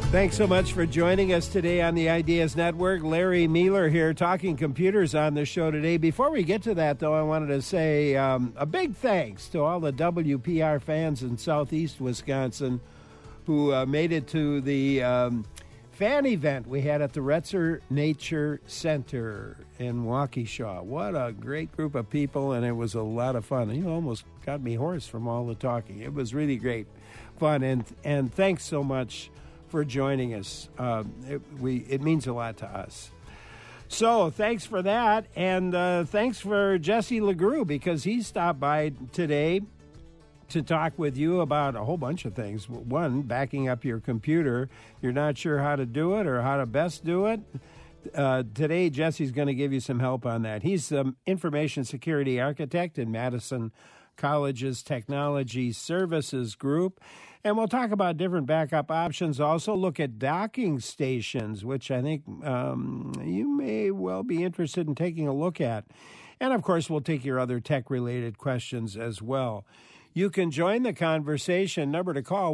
Thanks so much for joining us today on the Ideas Network. Larry Mueller here, talking computers on the show today. Before we get to that, though, I wanted to say a big thanks to all the WPR fans in southeast Wisconsin who made it to the fan event we had at the Retzer Nature Center in Waukesha. What a great group of people, and it was a lot of fun. You almost got me hoarse from all the talking. It was really great fun, and thanks so much for joining us. It means a lot to us. So thanks for that, and thanks for Jesse LeGroux, because he stopped by today to talk with you about a whole bunch of things. One, backing up your computer. You're not sure how to do it or how to best do it. Today, Jesse's going to give you some help on that. He's the information security architect in Madison College's Technology Services Group. And we'll talk about different backup options. Also look at docking stations, which I think you may well be interested in taking a look at. And, of course, we'll take your other tech-related questions as well. You can join the conversation. Number to call,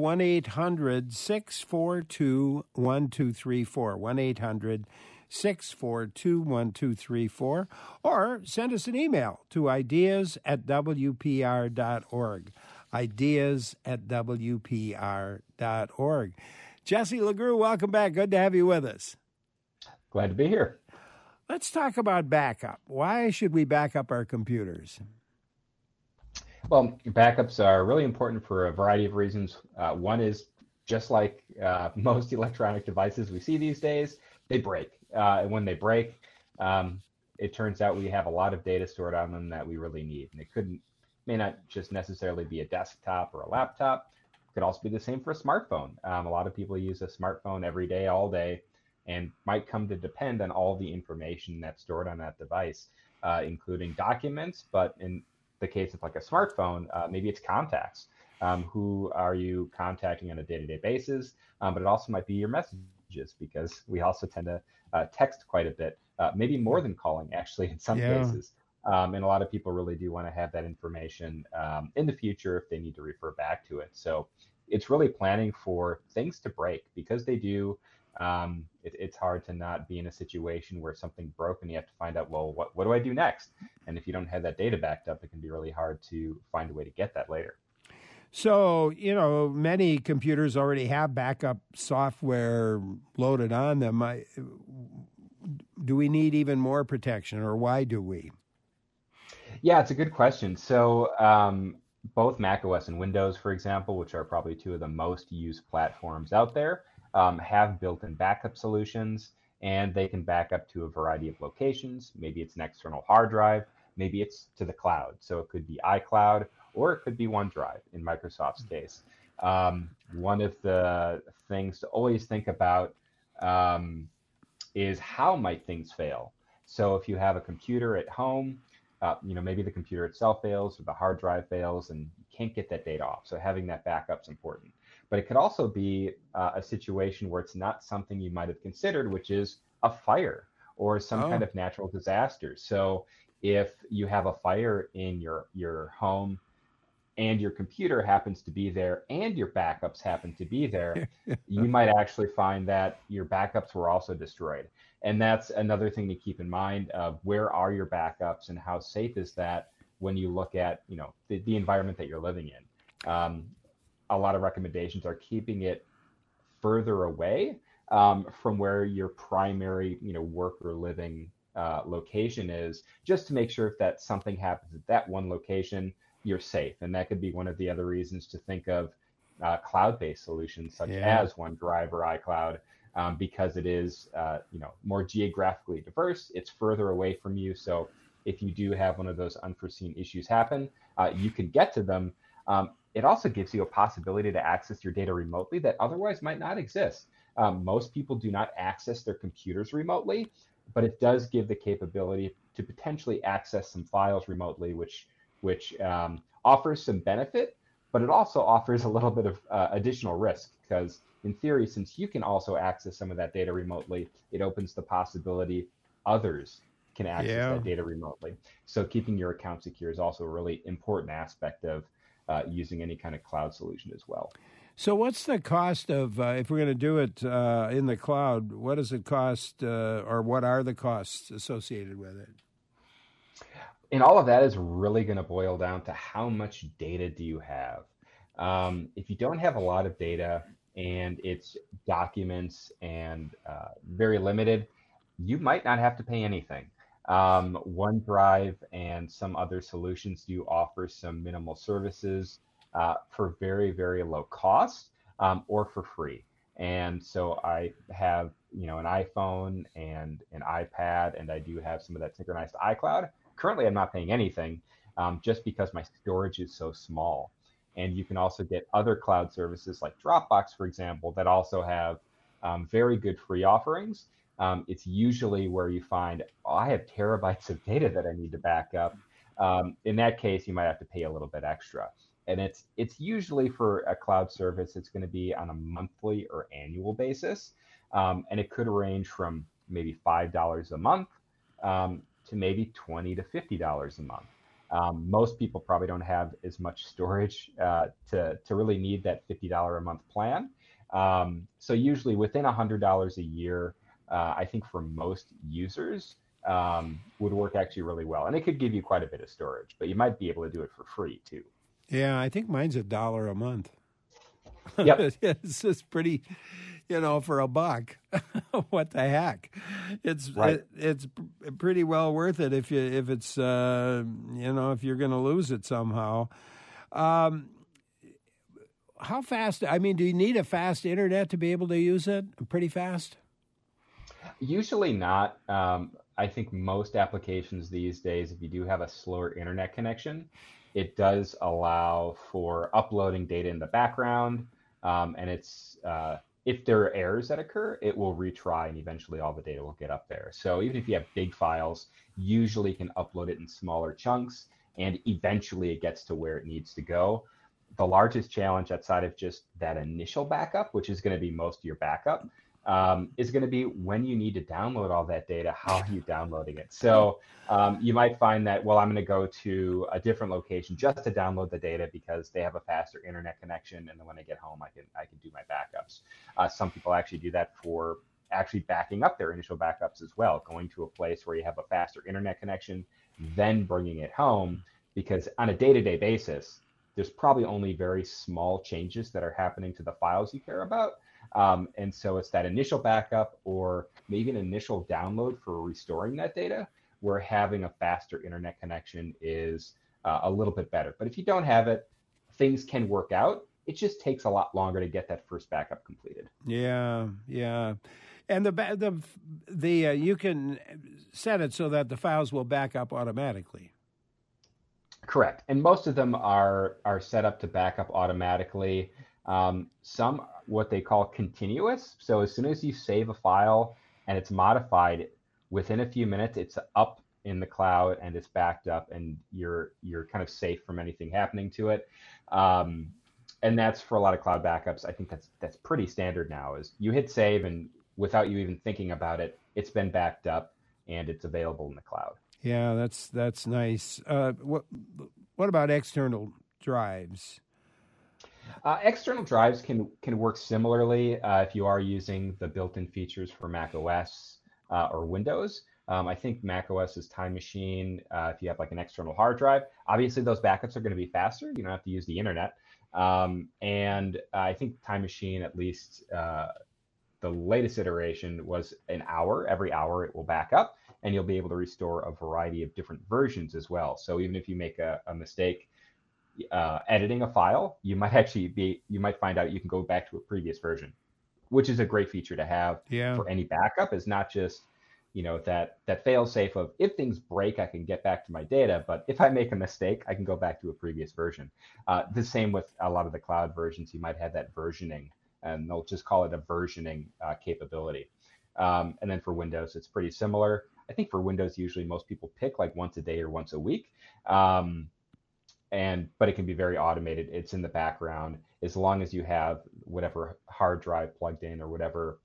1-800-642-1234, 1-800-642-1234, or send us an email to ideas@wpr.org, ideas@wpr.org. Jesse LeGroux, welcome back. Good to have you with us. Glad to be here. Let's talk about backup. Why should we back up our computers? Well, backups are really important for a variety of reasons. One is, just like most electronic devices we see these days, they break. And when they break, it turns out we have a lot of data stored on them that we really need. And it may not just necessarily be a desktop or a laptop. It could also be the same for a smartphone. A lot of people use a smartphone every day, all day, and might come to depend on all the information that's stored on that device, including documents, but in the case of like a smartphone, maybe it's contacts. Who are you contacting on a day-to-day basis? But it also might be your messages, because we also tend to text quite a bit, maybe more than calling, actually, in some cases. And a lot of people really do want to have that information in the future if they need to refer back to it. So it's really planning for things to break, because they do. It's hard to not be in a situation where something broke and you have to find out, well, what do I do next? And if you don't have that data backed up, it can be really hard to find a way to get that later. So, many computers already have backup software loaded on them. Do we need even more protection, or why do we? Yeah, it's a good question. So both macOS and Windows, for example, which are probably two of the most used platforms out there, have built-in backup solutions, and they can back up to a variety of locations. Maybe it's an external hard drive, maybe it's to the cloud. So it could be iCloud, or it could be OneDrive in Microsoft's case. One of the things to always think about is how might things fail. So if you have a computer at home, maybe the computer itself fails or the hard drive fails and you can't get that data off. So having that backup's important. But it could also be a situation where it's not something you might have considered, which is a fire or some kind of natural disaster. So if you have a fire in your home and your computer happens to be there and your backups happen to be there, you might actually find that your backups were also destroyed. And that's another thing to keep in mind of where are your backups and how safe is that when you look at the environment that you're living in. A lot of recommendations are keeping it further away from where your primary work or living location is, just to make sure if that something happens at that one location, you're safe. And that could be one of the other reasons to think of cloud-based solutions such as OneDrive or iCloud, because it is more geographically diverse. It's further away from you. So if you do have one of those unforeseen issues happen, you can get to them. It also gives you a possibility to access your data remotely that otherwise might not exist. Most people do not access their computers remotely, but it does give the capability to potentially access some files remotely, which offers some benefit, but it also offers a little bit of additional risk, because in theory, since you can also access some of that data remotely, it opens the possibility others can access that data remotely. So keeping your account secure is also a really important aspect of using any kind of cloud solution as well. So, what's the cost of if we're going to do it in the cloud? What does it cost, or what are the costs associated with it? And all of that is really going to boil down to how much data do you have. If you don't have a lot of data and it's documents and very limited, you might not have to pay anything. OneDrive and some other solutions do offer some minimal services for very, very low cost or for free. And so I have, an iPhone and an iPad, and I do have some of that synchronized iCloud. Currently, I'm not paying anything just because my storage is so small. And you can also get other cloud services like Dropbox, for example, that also have very good free offerings. It's usually where you find, I have terabytes of data that I need to back up. In that case, you might have to pay a little bit extra. And it's usually for a cloud service, it's going to be on a monthly or annual basis. And it could range from maybe $5 a month to maybe $20 to $50 a month. Most people probably don't have as much storage to really need that $50 a month plan. So usually within $100 a year, I think for most users would work actually really well. And it could give you quite a bit of storage, but you might be able to do it for free too. Yeah, I think mine's $1 a month. Yep. It's just pretty, for $1. What the heck? It's right. It's pretty well worth it if it's if you're going to lose it somehow. How fast? I mean, do you need a fast internet to be able to use it? Pretty fast? Usually not. I think most applications these days, if you do have a slower internet connection, it does allow for uploading data in the background, and it's if there are errors that occur, it will retry, and eventually all the data will get up there. So even if you have big files, usually you can upload it in smaller chunks, and eventually it gets to where it needs to go. The largest challenge outside of just that initial backup, which is going to be most of your backup, is going to be when you need to download all that data, how are you downloading it? So you might find that, well, I'm going to go to a different location just to download the data because they have a faster internet connection, and then when I get home, I can do my backups. Some people actually do that for actually backing up their initial backups as well, going to a place where you have a faster internet connection, then bringing it home, because on a day-to-day basis, there's probably only very small changes that are happening to the files you care about. And so it's that initial backup or maybe an initial download for restoring that data where having a faster internet connection is a little bit better. But if you don't have it, things can work out. It just takes a lot longer to get that first backup completed. Yeah. And the you can set it so that the files will back up automatically. Correct. And most of them are set up to back up automatically. Some what they call continuous. So as soon as you save a file and it's modified, within a few minutes, it's up in the cloud and it's backed up, and you're kind of safe from anything happening to it. And that's for a lot of cloud backups. I think that's pretty standard now. Is you hit save, and without you even thinking about it, it's been backed up and it's available in the cloud. Yeah, that's nice. What about external drives? External drives can work similarly if you are using the built-in features for Mac OS or Windows. I think Mac OS is Time Machine. If you have like an external hard drive, obviously those backups are going to be faster. You don't have to use the internet. And I think Time Machine, at least the latest iteration, was an hour. Every hour it will back up, and you'll be able to restore a variety of different versions as well. So even if you make a mistake editing a file, you might find out you can go back to a previous version, which is a great feature to have for any backup. Is not just that fail safe of if things break, I can get back to my data, but if I make a mistake, I can go back to a previous version. The same with a lot of the cloud versions. You might have that versioning, and they'll just call it a versioning capability. And then for Windows, it's pretty similar. I think for Windows, usually most people pick like once a day or once a week. But it can be very automated. It's in the background. As long as you have whatever hard drive plugged in or whatever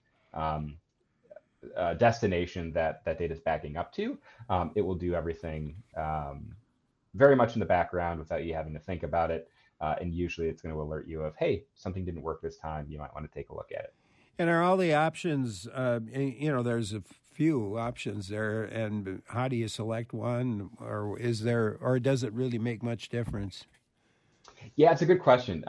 destination that data is backing up to, it will do everything very much in the background without you having to think about it. and usually it's going to alert you of, hey, something didn't work this time. You might want to take a look at it. And are all the options, there's a few options there, and how do you select one, or does it really make much difference? Yeah, it's a good question.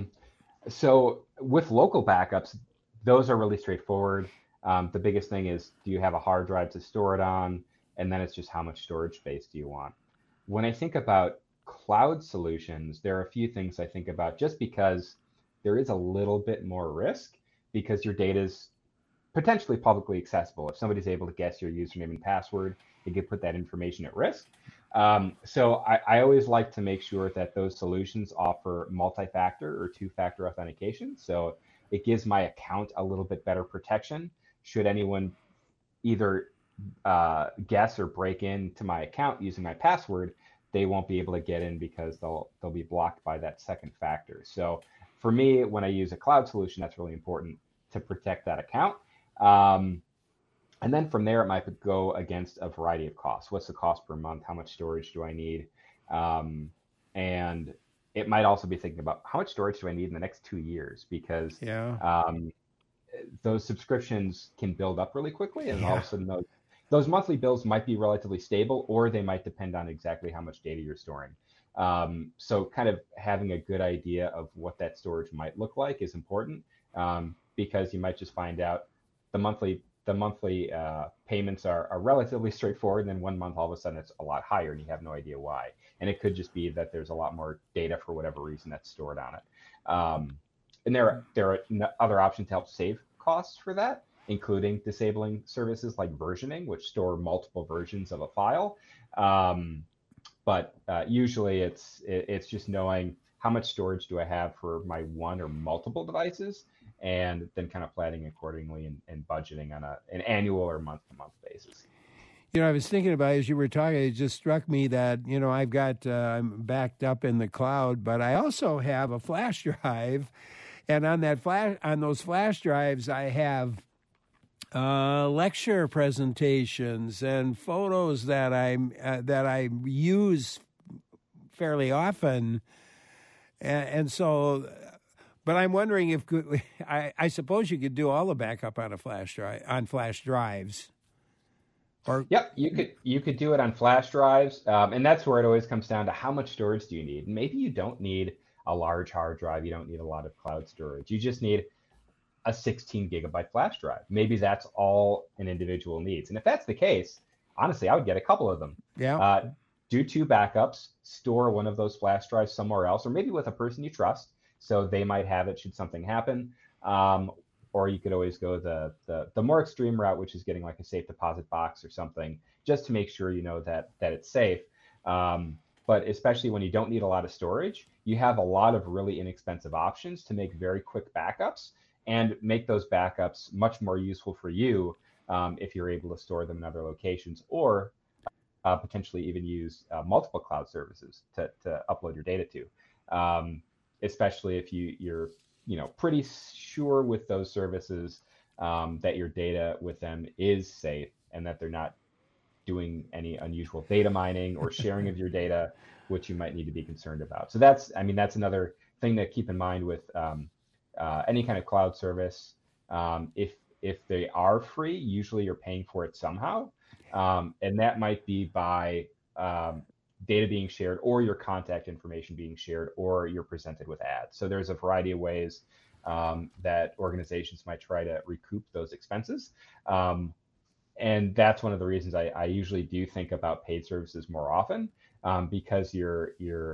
So with local backups, those are really straightforward. The biggest thing is, do you have a hard drive to store it on? And then it's just how much storage space do you want? When I think about cloud solutions, there are a few things I think about, just because there is a little bit more risk, because your data is potentially publicly accessible. If somebody's able to guess your username and password, it could put that information at risk. So I always like to make sure that those solutions offer multi-factor or two-factor authentication. So it gives my account a little bit better protection. Should anyone either guess or break into my account using my password, they won't be able to get in because they'll be blocked by that second factor. So for me, when I use a cloud solution, that's really important to protect that account. And then from there, it might go against a variety of costs. What's the cost per month? How much storage do I need? And it might also be thinking about, how much storage do I need in the next 2 years? Because those subscriptions can build up really quickly, and all of a sudden those monthly bills might be relatively stable, or they might depend on exactly how much data you're storing. So kind of having a good idea of what that storage might look like is important, because you might just find out the monthly payments are relatively straightforward, and then 1 month all of a sudden it's a lot higher and you have no idea why. And it could just be that there's a lot more data for whatever reason that's stored on it. And there are other options to help save costs for that, including disabling services like versioning, which store multiple versions of a file. But usually it's just knowing how much storage do I have for my one or multiple devices, and then kind of planning accordingly and budgeting on an annual or month-to-month basis. I was thinking about, as you were talking, it just struck me that, I've got, I'm backed up in the cloud, but I also have a flash drive. And on those flash drives, I have lecture presentations and photos that I use fairly often. And so, but I'm wondering I suppose you could do all the backup on flash drives. Yep, you could do it on flash drives, and that's where it always comes down to, how much storage do you need? And maybe you don't need a large hard drive, you don't need a lot of cloud storage. You just need a 16 gigabyte flash drive. Maybe that's all an individual needs. And if that's the case, honestly, I would get a couple of them. Yeah. Do 2 backups, store one of those flash drives somewhere else, or maybe with a person you trust, so they might have it should something happen. Or you could always go the more extreme route, which is getting like a safe deposit box or something, just to make sure that it's safe. But especially when you don't need a lot of storage, you have a lot of really inexpensive options to make very quick backups, and make those backups much more useful for you if you're able to store them in other locations, or potentially even use multiple cloud services to upload your data to. Especially if you're pretty sure with those services that your data with them is safe, and that they're not doing any unusual data mining or sharing of your data, which you might need to be concerned about. So that's another thing to keep in mind with any kind of cloud service. If they are free, usually you're paying for it somehow, and that might be by data being shared, or your contact information being shared, or you're presented with ads. So there's a variety of ways that organizations might try to recoup those expenses. And that's one of the reasons I usually do think about paid services more often, because you're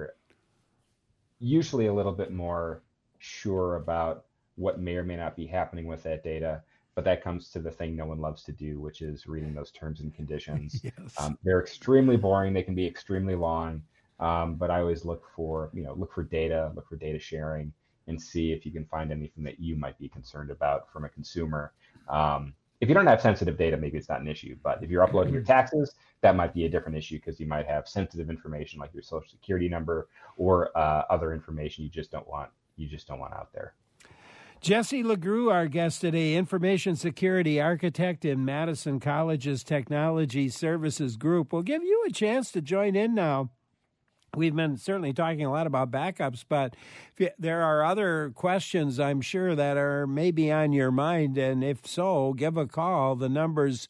usually a little bit more sure about what may or may not be happening with that data. But that comes to the thing no one loves to do, which is reading those terms and conditions. Yes. They're extremely boring. They can be extremely long. But I always look for data, look for data sharing, and see if you can find anything that you might be concerned about from a consumer. If you don't have sensitive data, maybe it's not an issue. But if you're uploading your taxes, that might be a different issue, because you might have sensitive information like your social security number, or other information you just don't want out there. Jesse LeGroux, our guest today, information security architect in Madison College's Technology Services Group. We'll give you a chance to join in now. We've been certainly talking a lot about backups, but there are other questions, I'm sure, that are maybe on your mind. And if so, give a call. The number's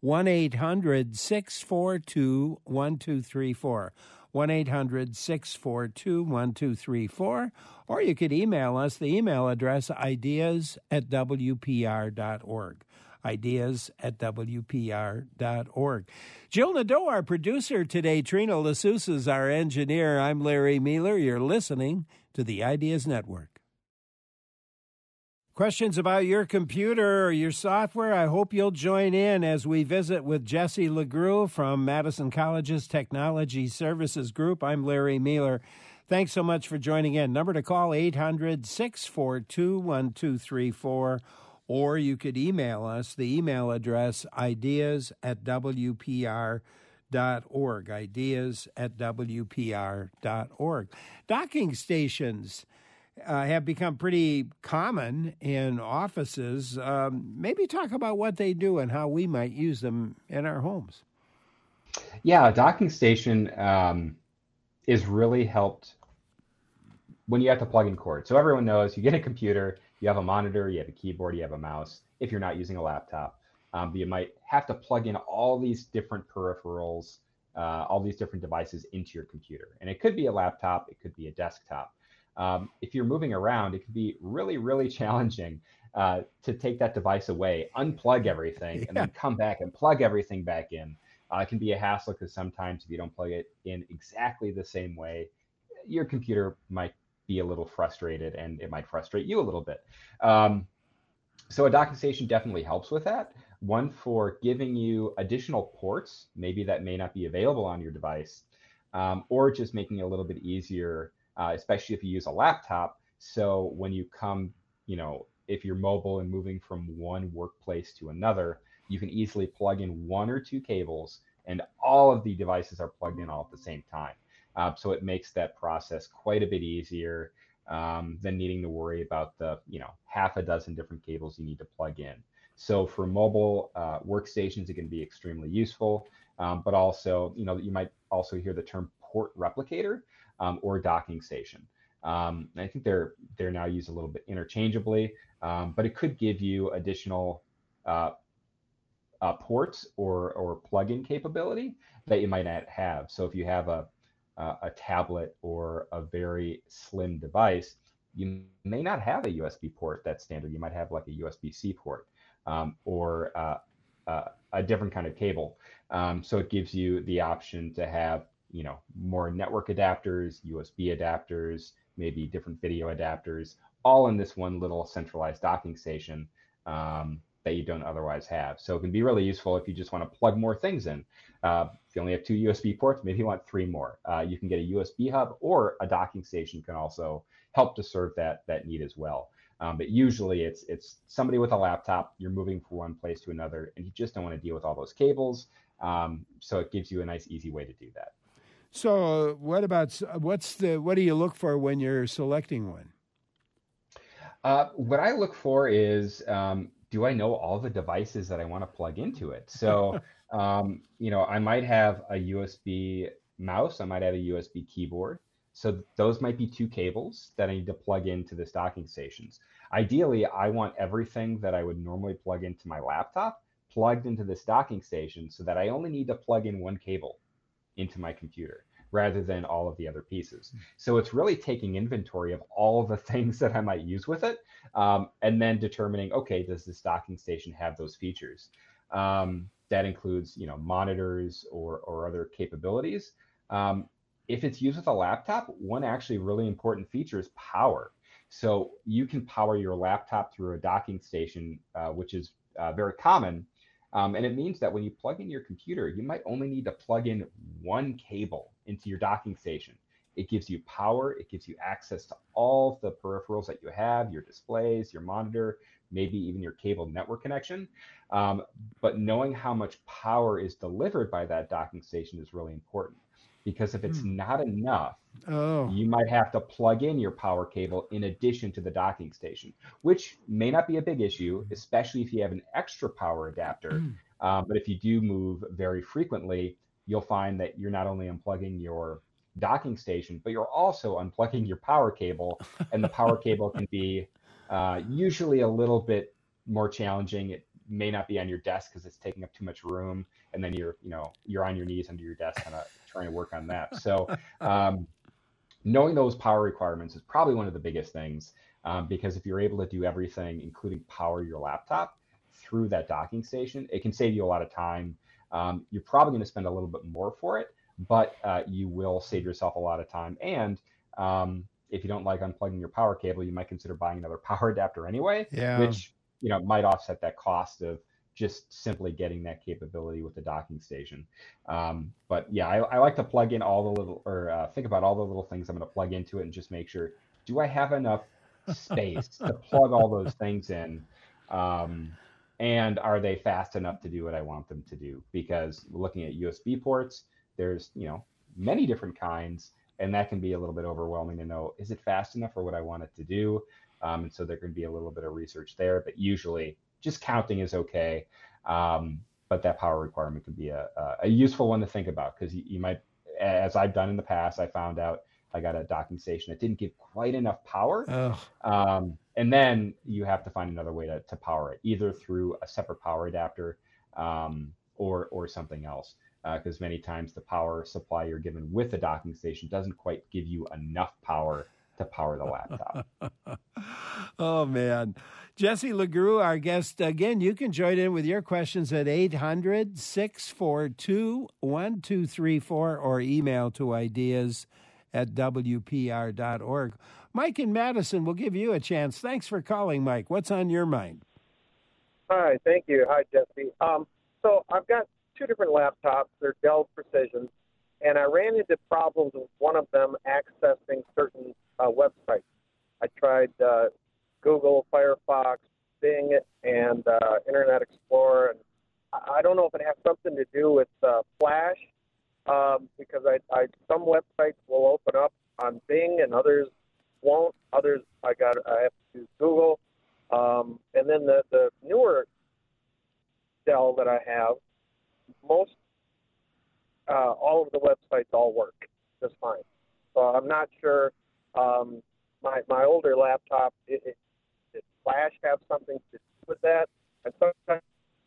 1-800-642-1234. 1-800-642-1234. Or you could email us. The email address, ideas@wpr.org. ideas@wpr.org. Jill Nadeau, our producer today. Trina LaSousa is our engineer. I'm Larry Mealer. You're listening to the Ideas Network. Questions about your computer or your software? I hope you'll join in as we visit with Jesse LeGroux from Madison College's Technology Services Group. I'm Larry Mealer. Thanks so much for joining in. Number to call, 800-642-1234. Or you could email us. The email address, ideas@wpr.org. Ideas@wpr.org. Docking stations have become pretty common in offices. Maybe talk about what they do and how we might use them in our homes. Yeah, a docking station is really helped when you have to plug in cords. So everyone knows you get a computer, you have a monitor, you have a keyboard, you have a mouse. If you're not using a laptop, you might have to plug in all these different peripherals, all these different devices into your computer. And it could be a laptop, it could be a desktop. If you're moving around, it can be really, really challenging to take that device away, unplug everything, and then come back and plug everything back in. It can be a hassle because sometimes if you don't plug it in exactly the same way, your computer might be a little frustrated and it might frustrate you a little bit. So a docking station definitely helps with that. One, for giving you additional ports, maybe that may not be available on your device, or just making it a little bit easier, especially if you use a laptop. So when you come, if you're mobile and moving from one workplace to another, you can easily plug in one or two cables and all of the devices are plugged in all at the same time. So it makes that process quite a bit easier than needing to worry about the, half a dozen different cables you need to plug in. So for mobile workstations, it can be extremely useful, but also, you might also hear the term port replicator or docking station. I think they're now used a little bit interchangeably, but it could give you additional ports or plug-in capability that you might not have. So if you have a tablet or a very slim device, you may not have a USB port that's standard. You might have like a USB-C port or a different kind of cable. So it gives you the option to have, more network adapters, USB adapters, maybe different video adapters, all in this one little centralized docking station that you don't otherwise have. So it can be really useful if you just want to plug more things in. If you only have 2 USB ports, maybe you want 3 more. You can get a USB hub, or a docking station can also help to serve that need as well. But usually it's somebody with a laptop, you're moving from one place to another, and you just don't want to deal with all those cables. So it gives you a nice, easy way to do that. So what do you look for when you're selecting one? What I look for is, do I know all the devices that I want to plug into it? So, I might have a USB mouse, I might have a USB keyboard. So those might be 2 cables that I need to plug into the docking stations. Ideally, I want everything that I would normally plug into my laptop plugged into this docking station so that I only need to plug in 1 cable into my computer rather than all of the other pieces. So it's really taking inventory of all of the things that I might use with it, and then determining, okay, does this docking station have those features? That includes, monitors or other capabilities. If it's used with a laptop, one actually really important feature is power. So you can power your laptop through a docking station, which is very common. And it means that when you plug in your computer, you might only need to plug in 1 cable into your docking station. It gives you power, it gives you access to all the peripherals that you have, your displays, your monitor, maybe even your cable network connection. But knowing how much power is delivered by that docking station is really important. Because if it's not enough, you might have to plug in your power cable in addition to the docking station, which may not be a big issue, especially if you have an extra power adapter. But if you do move very frequently, you'll find that you're not only unplugging your docking station, but you're also unplugging your power cable, and the power cable can be usually a little bit more challenging. It may not be on your desk because it's taking up too much room, and then you're on your knees under your desk, kind of trying to work on that. So knowing those power requirements is probably one of the biggest things, because if you're able to do everything, including power your laptop through that docking station, it can save you a lot of time. You're probably going to spend a little bit more for it, but you will save yourself a lot of time. And if you don't like unplugging your power cable, you might consider buying another power adapter anyway, which might offset that cost of just simply getting that capability with the docking station. But yeah, I like to plug in all the little, or think about all the little things I'm going to plug into it and just make sure, do I have enough space to plug all those things in? And are they fast enough to do what I want them to do? Because looking at USB ports, there's, many different kinds, and that can be a little bit overwhelming to know, is it fast enough for what I want it to do? And so there can be a little bit of research there, but usually just counting is okay. But that power requirement could be a useful one to think about, because you might, as I've done in the past, I found out I got a docking station that didn't give quite enough power. And then you have to find another way to power it, either through a separate power adapter or something else. Because many times the power supply you're given with the docking station doesn't quite give you enough power to power the laptop. Oh, man. Jesse LeGroux, our guest. Again, you can join in with your questions at 800-642-1234 or email to ideas@wpr.org. Mike in Madison, we'll give you a chance. Thanks for calling, Mike. What's on your mind? Hi, thank you. Hi, Jesse. So I've got two different laptops. They're Dell Precision, and I ran into problems with one of them accessing certain websites. I tried Google, Firefox, Bing, and Internet Explorer, and I don't know if it has something to do with Flash, because some websites will open up on Bing and others won't. Others I have to use Google, and then the newer Dell that I have, most all of the websites all work just fine. So I'm not sure. My older laptop, did Flash have something to do with that? And sometimes.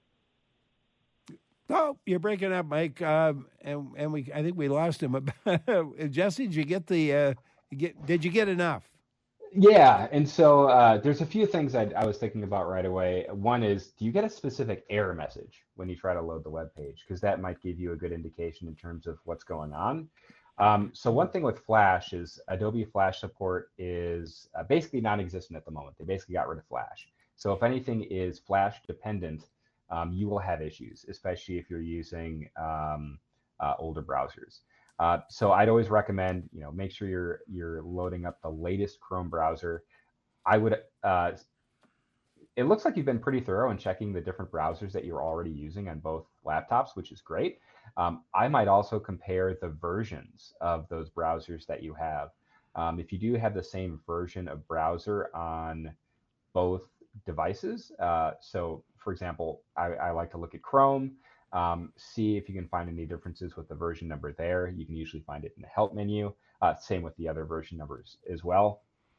Oh, you're breaking up, Mike, and I think we lost him. Jesse, did you get did you get enough? Yeah, and so there's a few things I was thinking about right away. One is, do you get a specific error message when you try to load the web page? Because that might give you a good indication in terms of what's going on. So one thing with Flash is Adobe Flash support is basically non-existent at the moment. They basically got rid of Flash. So if anything is Flash dependent, you will have issues, especially if you're using older browsers. So I'd always recommend, make sure you're loading up the latest Chrome browser. I would. It looks like you've been pretty thorough in checking the different browsers that you're already using on both laptops, which is great. I might also compare the versions of those browsers that you have. If you do have the same version of browser on both devices, so for example, I like to look at Chrome. See if you can find any differences with the version number there. You can usually find it in the help menu. Same with the other version numbers as well.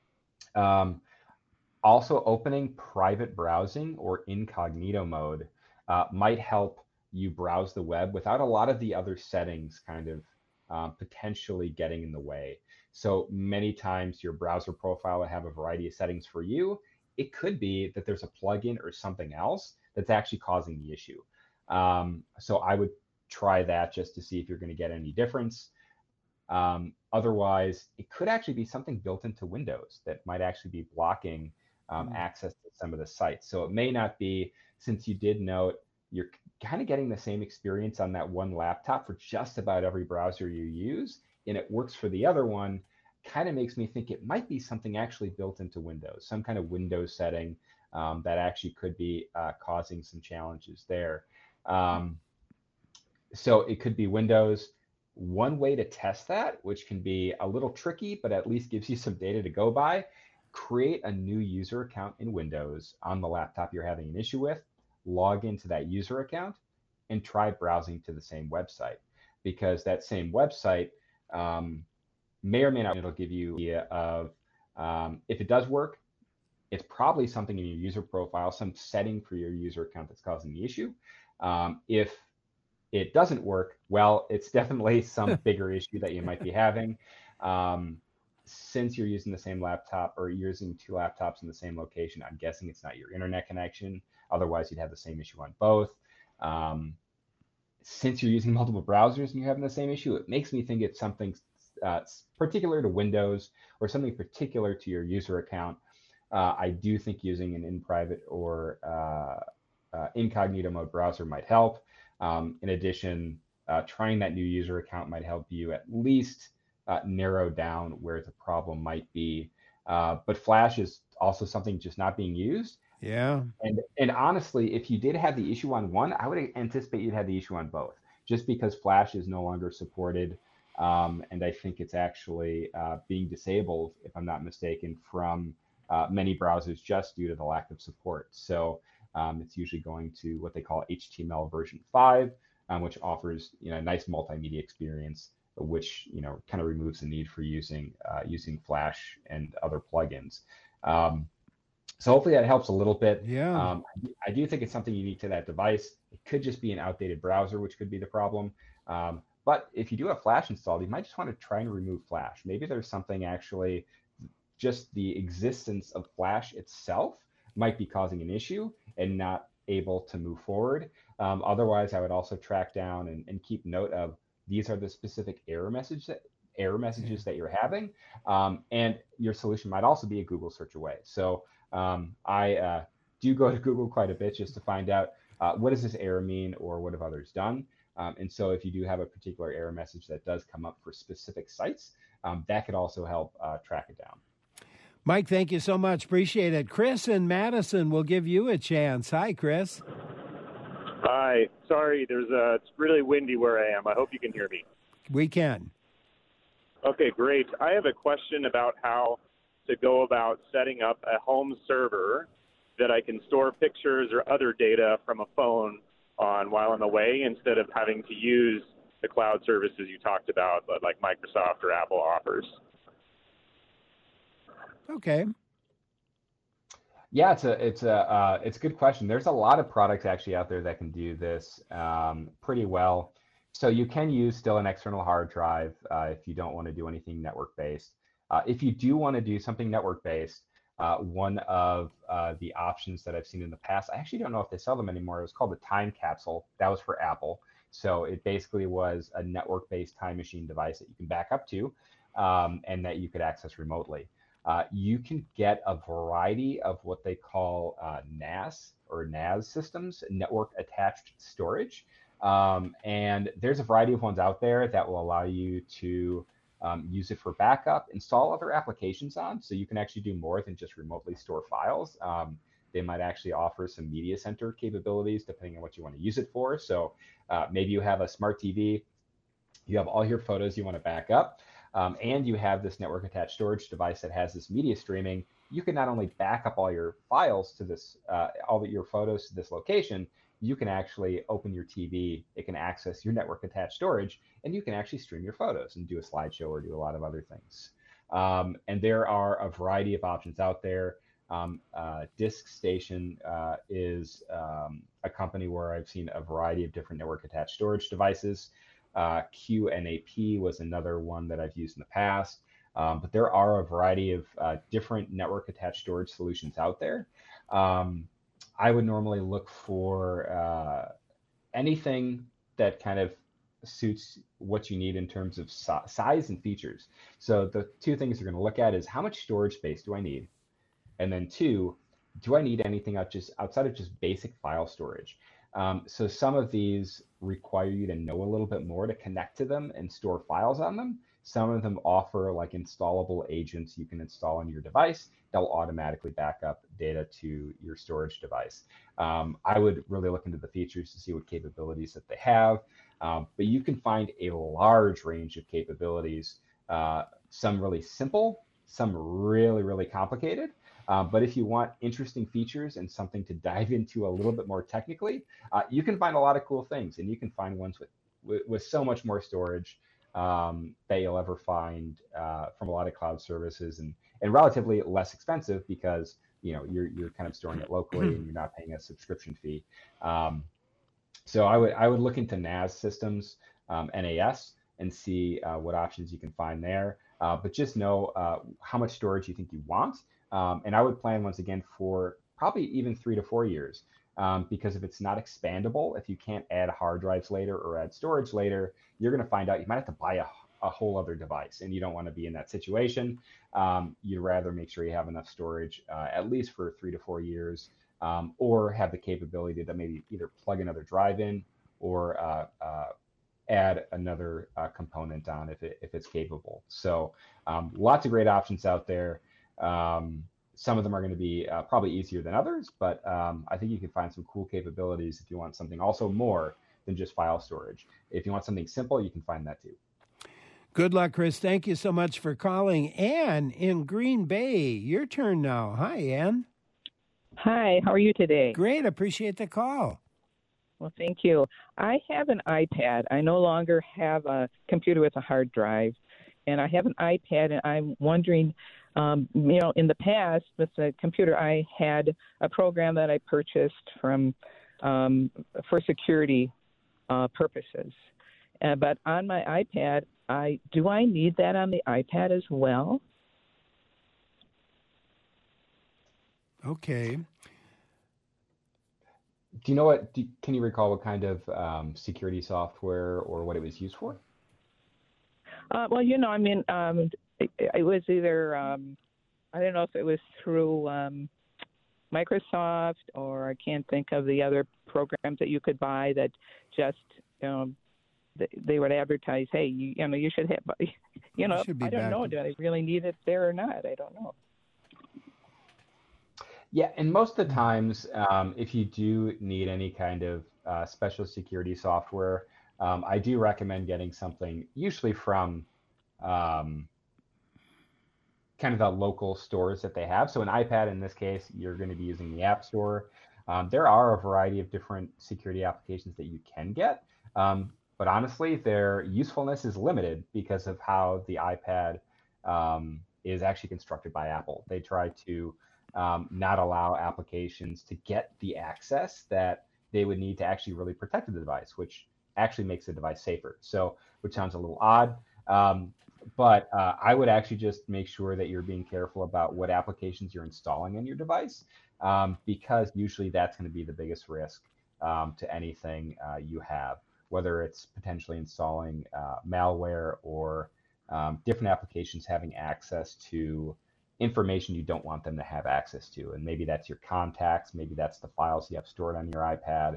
Also, opening private browsing or incognito mode might help you browse the web without a lot of the other settings kind of potentially getting in the way. So many times your browser profile will have a variety of settings for you. It could be that there's a plugin or something else that's actually causing the issue. So I would try that just to see if you're going to get any difference. Otherwise, it could actually be something built into Windows that might actually be blocking access to some of the sites. So it may not be, since you did note you're kind of getting the same experience on that one laptop for just about every browser you use, and it works for the other one, kind of makes me think it might be something actually built into Windows, some kind of Windows setting that actually could be causing some challenges there. So it could be Windows. One way to test that, which can be a little tricky, but at least gives you some data to go by, create a new user account in Windows on the laptop you're having an issue with, log into that user account, and try browsing to the same website. Because that same website may or may not. It'll give you an idea of if it does work, it's probably something in your user profile, some setting for your user account that's causing the issue. If it doesn't work, well, it's definitely some bigger issue that you might be having. Since you're using the same laptop or you're using two laptops in the same location, I'm guessing it's not your internet connection. Otherwise, you'd have the same issue on both. Since you're using multiple browsers and you're having the same issue, it makes me think it's something particular to Windows or something particular to your user account. I do think using an in private or incognito mode browser might help. In addition, trying that new user account might help you at least narrow down where the problem might be. But Flash is also something just not being used. Yeah. And honestly, if you did have the issue on one, I would anticipate you'd have the issue on both, just because Flash is no longer supported. And I think it's actually being disabled, if I'm not mistaken, from many browsers just due to the lack of support. So it's usually going to what they call HTML version 5, which offers a nice multimedia experience, which kind of removes the need for using Flash and other plugins. So hopefully that helps a little bit. Yeah. I do think it's something unique to that device. It could just be an outdated browser, which could be the problem. But if you do have Flash installed, you might just want to try and remove Flash. Maybe there's something actually, just the existence of Flash itself might be causing an issue and not able to move forward. Otherwise, I would also track down and keep note of these are the specific error messages that you're having. And your solution might also be a Google search away. So I do go to Google quite a bit just to find out what does this error mean or what have others done. And so if you do have a particular error message that does come up for specific sites, that could also help track it down. Mike, thank you so much. Appreciate it. Chris in Madison will give you a chance. Hi, Chris. Hi. Sorry, it's really windy where I am. I hope you can hear me. We can. Okay, great. I have a question about how to go about setting up a home server that I can store pictures or other data from a phone on while I'm away instead of having to use the cloud services you talked about, like Microsoft or Apple offers. Okay. Yeah, it's a good question. There's a lot of products actually out there that can do this pretty well. So you can use still an external hard drive if you don't want to do anything network based. If you do want to do something network based, one of the options that I've seen in the past, I actually don't know if they sell them anymore. It was called the Time Capsule. That was for Apple. So it basically was a network based time machine device that you can back up to and that you could access remotely. You can get a variety of what they call NAS or NAS systems, network attached storage. And there's a variety of ones out there that will allow you to use it for backup, install other applications on, so you can actually do more than just remotely store files. They might actually offer some media center capabilities depending on what you want to use it for. So maybe you have a smart TV, you have all your photos you want to back up, and you have this network attached storage device that has this media streaming. You can not only back up all your files to this, all your photos to this location, you can actually open your TV, it can access your network attached storage, and you can actually stream your photos and do a slideshow or do a lot of other things. And there are a variety of options out there. DiskStation is a company where I've seen a variety of different network attached storage devices. QNAP was another one that I've used in the past. But there are a variety of different network attached storage solutions out there. I would normally look for anything that kind of suits what you need in terms of size and features. So the two things you're going to look at is how much storage space do I need? And then two, do I need anything outside of just basic file storage? So some of these require you to know a little bit more to connect to them and store files on them. Some of them offer like installable agents you can install on your device that will automatically back up data to your storage device. I would really look into the features to see what capabilities that they have, but you can find a large range of capabilities, some really simple, some really, really complicated. But if you want interesting features and something to dive into a little bit more technically, you can find a lot of cool things, and you can find ones with so much more storage that you'll ever find from a lot of cloud services, and relatively less expensive because you're kind of storing it locally and you're not paying a subscription fee. So I would look into NAS systems, NAS, and see what options you can find there. But just know how much storage you think you want. And I would plan, once again, for probably even 3 to 4 years. Because if it's not expandable, if you can't add hard drives later or add storage later, you're going to find out you might have to buy a whole other device, and you don't want to be in that situation. You'd rather make sure you have enough storage, at least for 3 to 4 years, or have the capability to maybe either plug another drive in or add another component on if it's capable. So lots of great options out there. Some of them are going to be probably easier than others, but I think you can find some cool capabilities if you want something also more than just file storage. If you want something simple, you can find that too. Good luck, Chris. Thank you so much for calling. Ann in Green Bay, your turn now. Hi, Ann. Hi, how are you today? Great. Appreciate the call. Well, thank you. I have an iPad. I no longer have a computer with a hard drive, and I have an iPad, and I'm wondering, in the past with the computer, I had a program that I purchased from for security purposes. But on my iPad, do I need that on the iPad as well? Okay. Do you know what? Can you recall what kind of security software or what it was used for? It was either I don't know if it was through Microsoft, or I can't think of the other programs that you could buy that just they would advertise, hey, you should have, I don't know, do I really need it there or not? I don't know. Yeah, and most of the times, if you do need any kind of special security software, I do recommend getting something usually from kind of the local stores that they have. So an iPad, in this case, you're going to be using the App Store. There are a variety of different security applications that you can get, but honestly, their usefulness is limited because of how the iPad is actually constructed by Apple. They try to not allow applications to get the access that they would need to actually really protect the device, which actually makes the device safer. So, which sounds a little odd, but I would actually just make sure that you're being careful about what applications you're installing on your device, because usually that's going to be the biggest risk to anything you have, whether it's potentially installing malware or different applications having access to information you don't want them to have access to. And maybe that's your contacts, maybe that's the files you have stored on your iPad.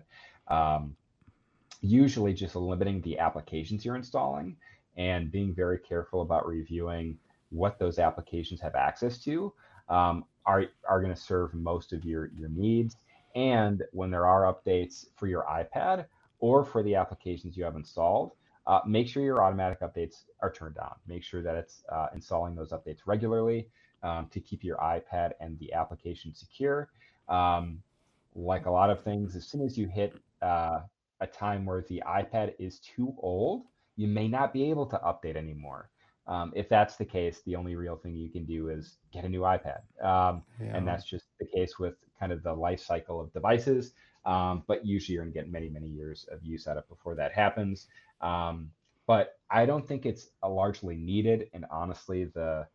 Usually just limiting the applications you're installing and being very careful about reviewing what those applications have access to are going to serve most of your needs. And when there are updates for your iPad or for the applications you have installed, make sure your automatic updates are turned on. Make sure that it's installing those updates regularly to keep your iPad and the application secure. Like a lot of things, as soon as you hit a time where the iPad is too old, you may not be able to update anymore. If that's the case, the only real thing you can do is get a new iPad. And that's just the case with kind of the life cycle of devices. But usually you're going to get many, many years of use out of it before that happens. But I don't think it's largely needed. And honestly, the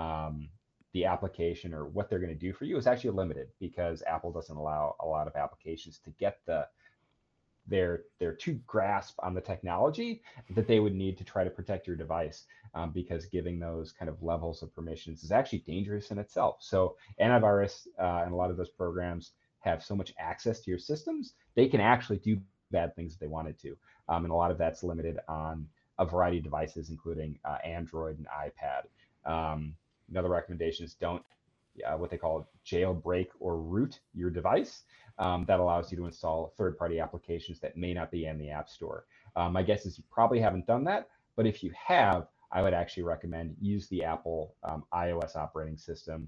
application or what they're going to do for you is actually limited because Apple doesn't allow a lot of applications to get their true grasp on the technology that they would need to try to protect your device, because giving those kind of levels of permissions is actually dangerous in itself. So antivirus and a lot of those programs have so much access to your systems, they can actually do bad things if they wanted to. And a lot of that's limited on a variety of devices, including Android and iPad. Another recommendation is don't what they call jailbreak or root your device. That allows you to install third-party applications that may not be in the App Store. My guess is you probably haven't done that, but if you have, I would actually recommend use the Apple iOS operating system.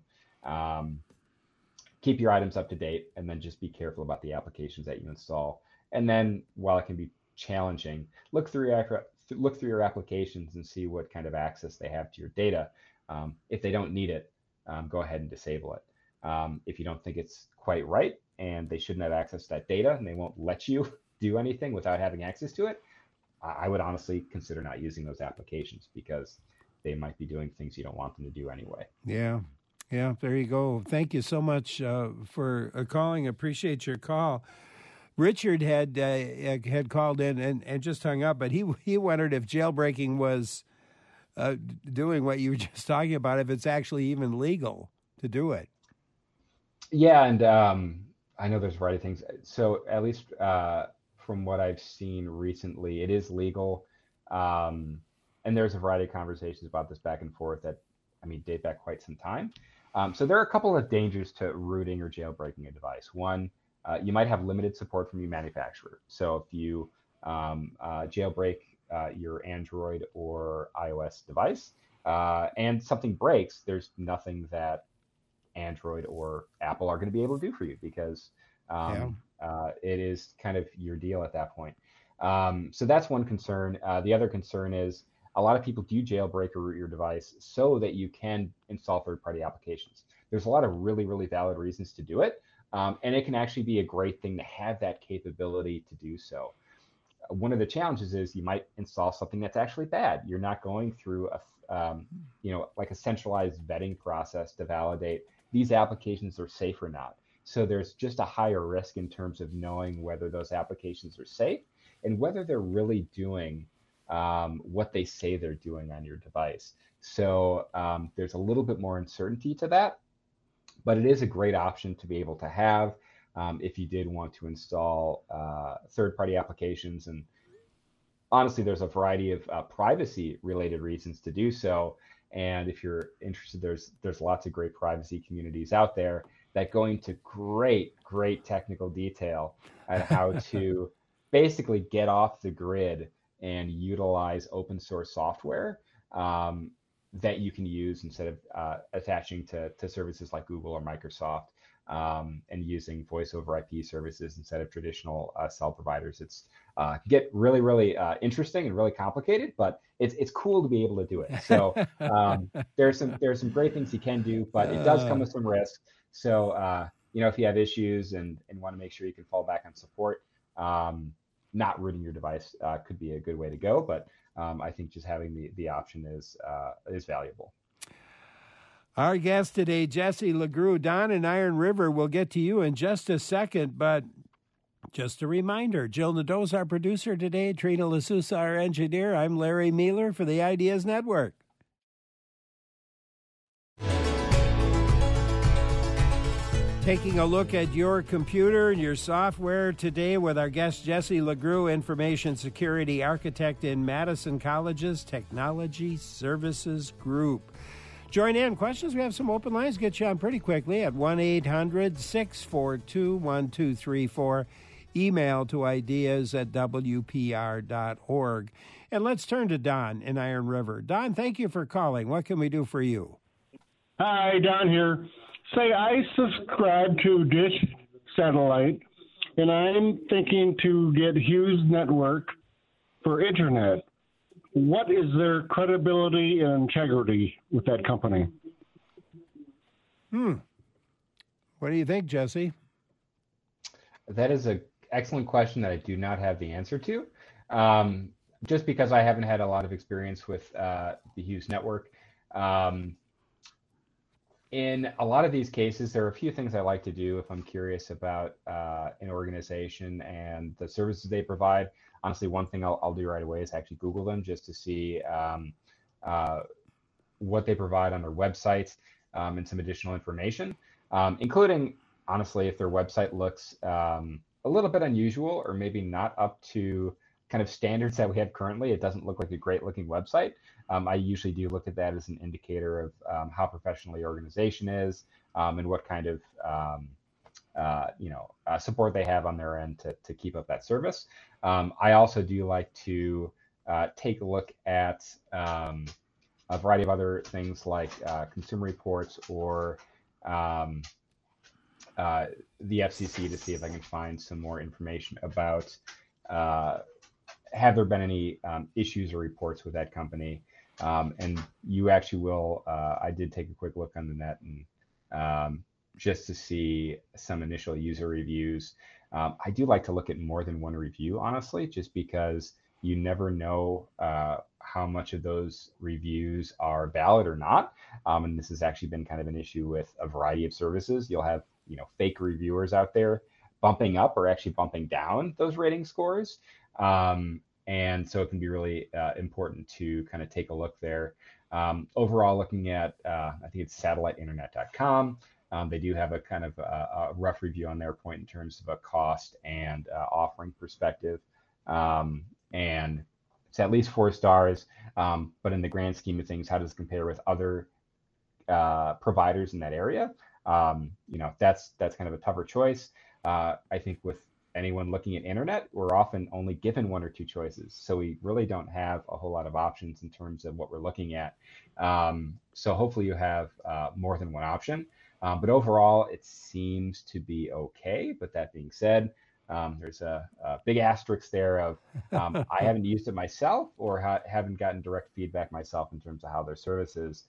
Keep your items up to date, and then just be careful about the applications that you install. And then, while it can be challenging, look through look through your applications and see what kind of access they have to your data. If they don't need it, go ahead and disable it. If you don't think it's quite right and they shouldn't have access to that data and they won't let you do anything without having access to it, I would honestly consider not using those applications because they might be doing things you don't want them to do anyway. Yeah. Yeah, there you go. Thank you so much for calling. Appreciate your call. Richard had called in and just hung up, but he wondered if jailbreaking was doing what you were just talking about, if it's actually even legal to do it. Yeah, and I know there's a variety of things. So at least from what I've seen recently, it is legal. And there's a variety of conversations about this back and forth that, date back quite some time. So there are a couple of dangers to rooting or jailbreaking a device. One, you might have limited support from your manufacturer. So if you jailbreak your Android or iOS device and something breaks, there's nothing that Android or Apple are going to be able to do for you because it is kind of your deal at that point. So that's one concern. The other concern is a lot of people do jailbreak or root your device so that you can install third-party applications. There's a lot of really, really valid reasons to do it. And it can actually be a great thing to have that capability to do so. One of the challenges is you might install something that's actually bad. You're not going through like a centralized vetting process to validate these applications are safe or not. So there's just a higher risk in terms of knowing whether those applications are safe and whether they're really doing what they say they're doing on your device. So there's a little bit more uncertainty to that, but it is a great option to be able to have if you did want to install third-party applications. And honestly, there's a variety of privacy-related reasons to do so. And if you're interested, there's lots of great privacy communities out there that go into great technical detail on how to basically get off the grid and utilize open source software that you can use instead of attaching to services like Google or Microsoft and using voice over IP services instead of traditional cell providers. It's get really interesting and really complicated, but it's cool to be able to do it. So there's some great things you can do, but it does come with some risk. So if you have issues and want to make sure you can fall back on support, not rooting your device could be a good way to go. But I think just having the option is valuable. Our guest today, Jesse LeGroux. Don in Iron River. We'll get to you in just a second, but just a reminder, Jill Nadeau is our producer today, Trina LaSousa, our engineer. I'm Larry Mueller for the Ideas Network. Taking a look at your computer and your software today with our guest, Jesse LeGroux, Information Security Architect in Madison College's Technology Services Group. Join in. Questions? We have some open lines. Get you on pretty quickly at 1-800-642-1234. Email to ideas@wpr.org. And let's turn to Don in Iron River. Don, thank you for calling. What can we do for you? Hi, Don here. Say, I subscribe to Dish Satellite, and I'm thinking to get Hughes Network for Internet. What is their credibility and integrity with that company? What do you think, Jesse? That is an excellent question that I do not have the answer to. Just because I haven't had a lot of experience with the Hughes Network. In a lot of these cases, there are a few things I like to do if I'm curious about an organization and the services they provide. Honestly, one thing I'll do right away is actually Google them just to see what they provide on their website and some additional information, including, honestly, if their website looks a little bit unusual or maybe not up to kind of standards that we have currently. It doesn't look like a great looking website. I usually do look at that as an indicator of how professional the organization is and what kind of support they have on their end to keep up that service. I also do like to take a look at a variety of other things like Consumer Reports or the FCC to see if I can find some more information about have there been any issues or reports with that company? And you actually will. I did take a quick look on the net and just to see some initial user reviews. I do like to look at more than one review, honestly, just because you never know how much of those reviews are valid or not. And this has actually been kind of an issue with a variety of services. You'll have, fake reviewers out there bumping up or actually bumping down those rating scores. And so it can be really important to kind of take a look there. Overall, looking at, I think it's satelliteinternet.com. They do have a kind of a rough review on their point in terms of a cost and offering perspective. And it's at least 4 stars. But in the grand scheme of things, how does it compare with other providers in that area? That's kind of a tougher choice. I think with anyone looking at internet, we're often only given 1 or 2 choices. So we really don't have a whole lot of options in terms of what we're looking at. So hopefully you have more than 1 option. But overall, it seems to be okay. But that being said, there's a big asterisk there of I haven't used it myself or haven't gotten direct feedback myself in terms of how their service is.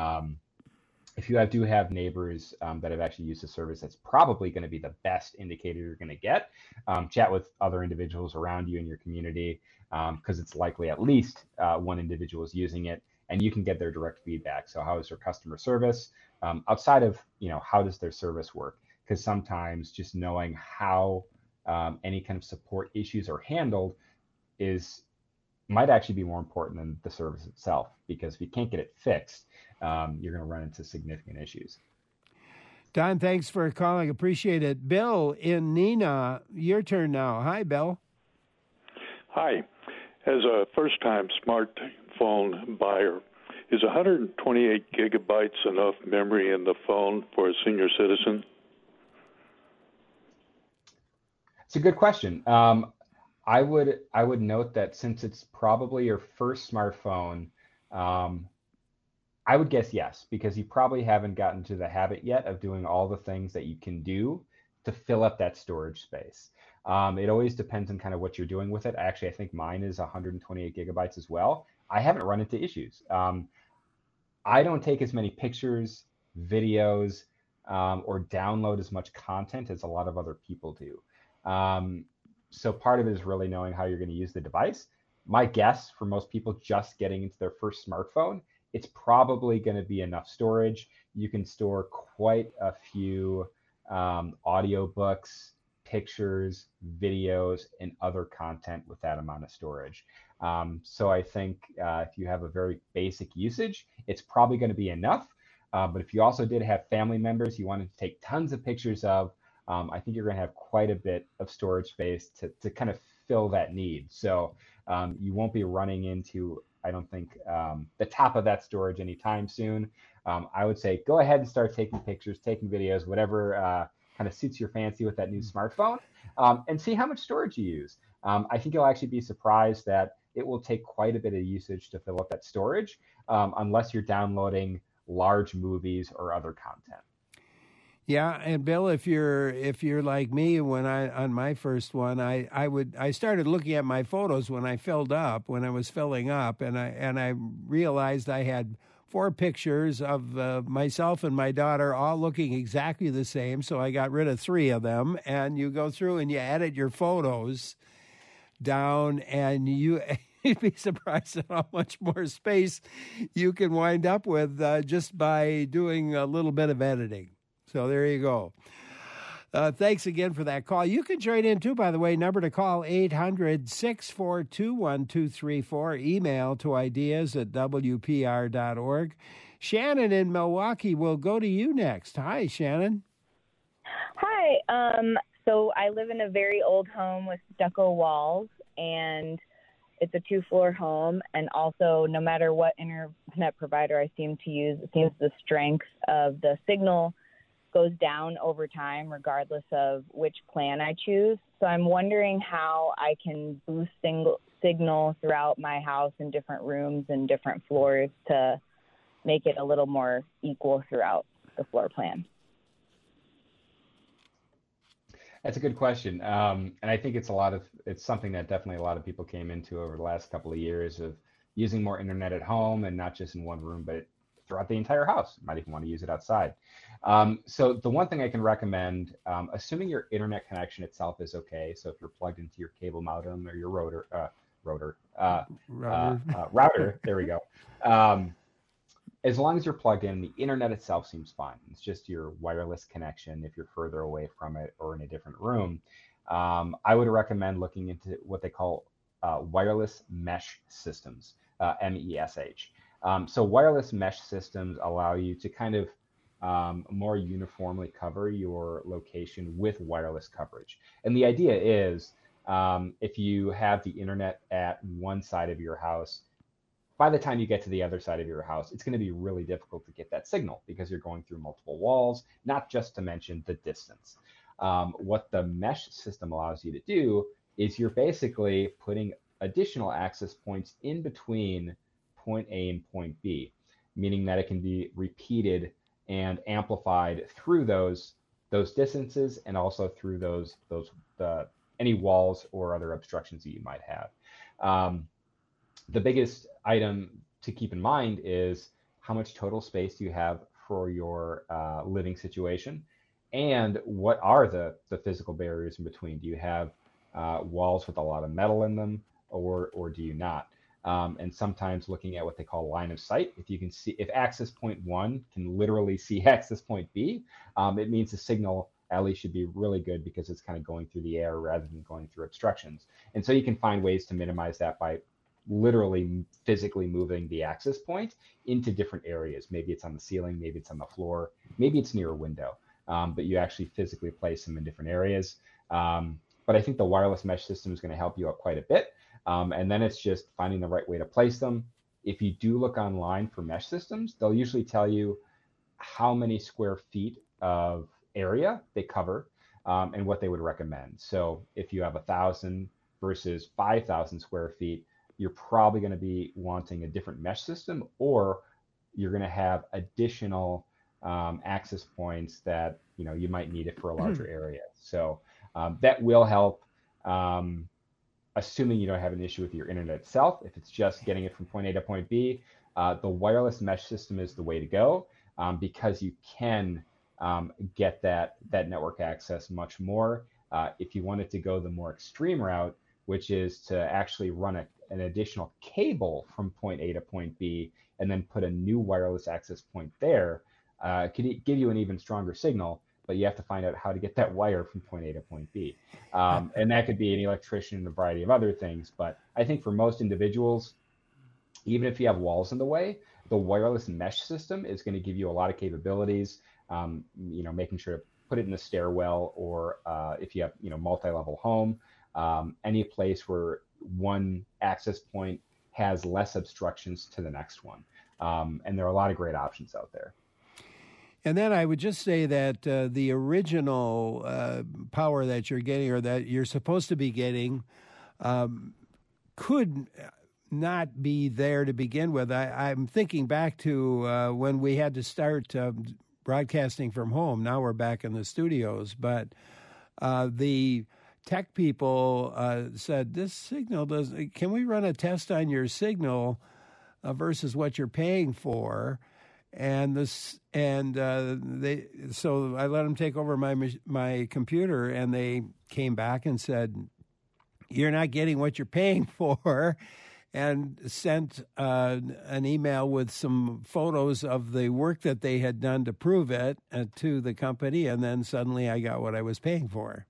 If you do have neighbors that have actually used the service, that's probably going to be the best indicator you're going to get. Chat with other individuals around you in your community because it's likely at least 1 individual is using it, and you can get their direct feedback. So how is their customer service? Outside of, how does their service work? Because sometimes just knowing how any kind of support issues are handled might actually be more important than the service itself, because if you can't get it fixed, you're going to run into significant issues. Don, thanks for calling. Appreciate it. Bill in Neenah, your turn now. Hi, Bill. Hi. As a first-time smartphone buyer, is 128 gigabytes enough memory in the phone for a senior citizen? It's a good question. I would note that since it's probably your first smartphone, I would guess yes, because you probably haven't gotten to the habit yet of doing all the things that you can do to fill up that storage space. It always depends on kind of what you're doing with it. Actually, I think mine is 128 gigabytes as well. I haven't run into issues. I don't take as many pictures, videos, or download as much content as a lot of other people do. So part of it is really knowing how you're going to use the device. My guess for most people just getting into their first smartphone, it's probably going to be enough storage. You can store quite a few audiobooks, pictures, videos, and other content with that amount of storage. So I think if you have a very basic usage, it's probably going to be enough. But if you also did have family members you wanted to take tons of pictures of, I think you're going to have quite a bit of storage space to kind of fill that need. So you won't be running into, I don't think, the top of that storage anytime soon. I would say go ahead and start taking pictures, taking videos, whatever kind of suits your fancy with that new smartphone, and see how much storage you use. I think you'll actually be surprised that it will take quite a bit of usage to fill up that storage, unless you're downloading large movies or other content. Yeah, and Bill, if you're like me, when on my first one, I started looking at my photos when I was filling up, and I realized I had 4 pictures of myself and my daughter all looking exactly the same. So I got rid of 3 of them, and you go through and you edit your photos down, and you'd be surprised at how much more space you can wind up with just by doing a little bit of editing. So there you go. Thanks again for that call. You can join in too, by the way. Number to call, 800-642-1234. Email to ideas@wpr.org. Shannon in Milwaukee will go to you next. Hi, Shannon. Hi. So I live in a very old home with stucco walls, and it's a 2-floor home. And also, no matter what internet provider I seem to use, it seems the strength of the signal goes down over time, regardless of which plan I choose. So I'm wondering how I can boost signal throughout my house in different rooms and different floors to make it a little more equal throughout the floor plan. That's a good question, and I think it's something that definitely a lot of people came into over the last couple of years of using more internet at home, and not just in one room, but throughout the entire house. You might even want to use it outside. So the one thing I can recommend, assuming your internet connection itself is okay, so if you're plugged into your cable modem or your router, there we go. As long as you're plugged in, the internet itself seems fine. It's just your wireless connection if you're further away from it or in a different room. I would recommend looking into what they call wireless mesh systems, MESH. So wireless mesh systems allow you to kind of more uniformly cover your location with wireless coverage. And the idea is if you have the internet at one side of your house, by the time you get to the other side of your house, it's going to be really difficult to get that signal because you're going through multiple walls, not just to mention the distance. What the mesh system allows you to do is you're basically putting additional access points in between point A and point B, meaning that it can be repeated and amplified through those distances and also through any walls or other obstructions that you might have. The biggest item to keep in mind is how much total space do you have for your living situation, and what are the physical barriers in between? Do you have walls with a lot of metal in them, or do you not? And sometimes looking at what they call line of sight, if access point 1 can literally see access point B, it means the signal at least should be really good because it's kind of going through the air rather than going through obstructions. And so you can find ways to minimize that by literally physically moving the access point into different areas. Maybe it's on the ceiling, maybe it's on the floor, maybe it's near a window, but you actually physically place them in different areas. But I think the wireless mesh system is going to help you out quite a bit. And then it's just finding the right way to place them. If you do look online for mesh systems, they'll usually tell you how many square feet of area they cover and what they would recommend. So if you have 1,000 versus 5,000 square feet, you're probably going to be wanting a different mesh system, or you're going to have additional access points that you might need it for a larger area. So that will help, assuming you don't have an issue with your internet itself. If it's just getting it from point A to point B, the wireless mesh system is the way to go because you can get that network access much more. If you wanted to go the more extreme route, which is to actually run an additional cable from point A to point B and then put a new wireless access point there, could give you an even stronger signal, but you have to find out how to get that wire from point A to point B. And that could be an electrician and a variety of other things. But I think for most individuals, even if you have walls in the way, the wireless mesh system is going to give you a lot of capabilities, making sure to put it in the stairwell, or if you have, multi-level home, any place where one access point has less obstructions to the next one. And there are a lot of great options out there. And then I would just say that the original power that you're getting, or that you're supposed to be getting, could not be there to begin with. I'm thinking back to when we had to start broadcasting from home. Now we're back in the studios, but the tech people said, this signal can we run a test on your signal versus what you're paying for? So I let them take over my computer, and they came back and said, you're not getting what you're paying for, and sent an email with some photos of the work that they had done to prove it to the company, and then suddenly I got what I was paying for.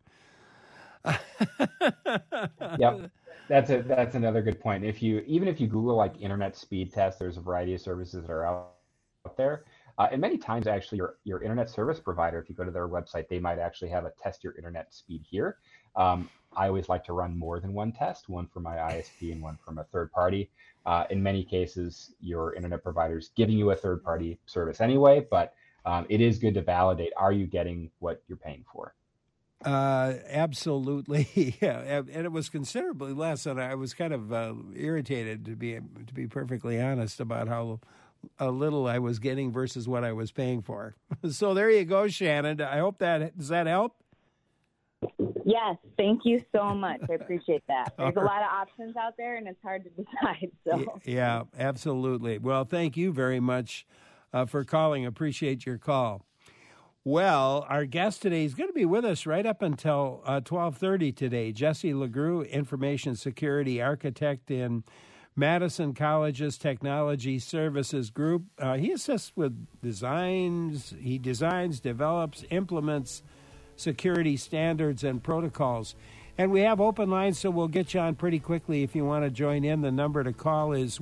Yep, that's another good point. Even if you Google like internet speed test, there's a variety of services that are out there. And many times, actually, your internet service provider, if you go to their website, they might actually have a test your internet speed here. I always like to run more than one test, one for my ISP and one from a third party. In many cases, your internet provider is giving you a third party service anyway, but it is good to validate, are you getting what you're paying for? Absolutely. Yeah. And it was considerably less, and I was kind of irritated, to be perfectly honest, about how little I was getting versus what I was paying for. So there you go, Shannon. I hope does that help? Yes, thank you so much. I appreciate that. There's a lot of options out there, and it's hard to decide. So Yeah, absolutely. Well, thank you very much for calling. Appreciate your call. Well, our guest today is going to be with us right up until 12:30 today. Jesse LeGroux, Information Security Architect in Madison College's Technology Services Group. He assists with designs. He designs, develops, implements security standards and protocols. And we have open lines, so we'll get you on pretty quickly if you want to join in. The number to call is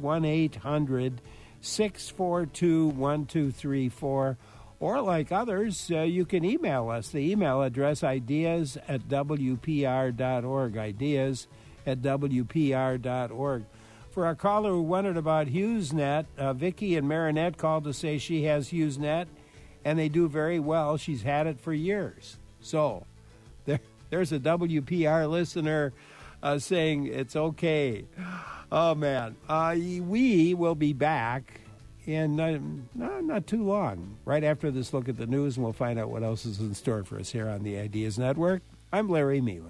1-800-642-1234. Or like others, you can email us. The email address, ideas@wpr.org, ideas@wpr.org. For our caller who wondered about HughesNet, Vicki in Marinette called to say she has HughesNet, and they do very well. She's had it for years. So there's a WPR listener saying it's okay. Oh, man. We will be back in not too long, right after this look at the news, and we'll find out what else is in store for us here on the Ideas Network. I'm Larry Mealer.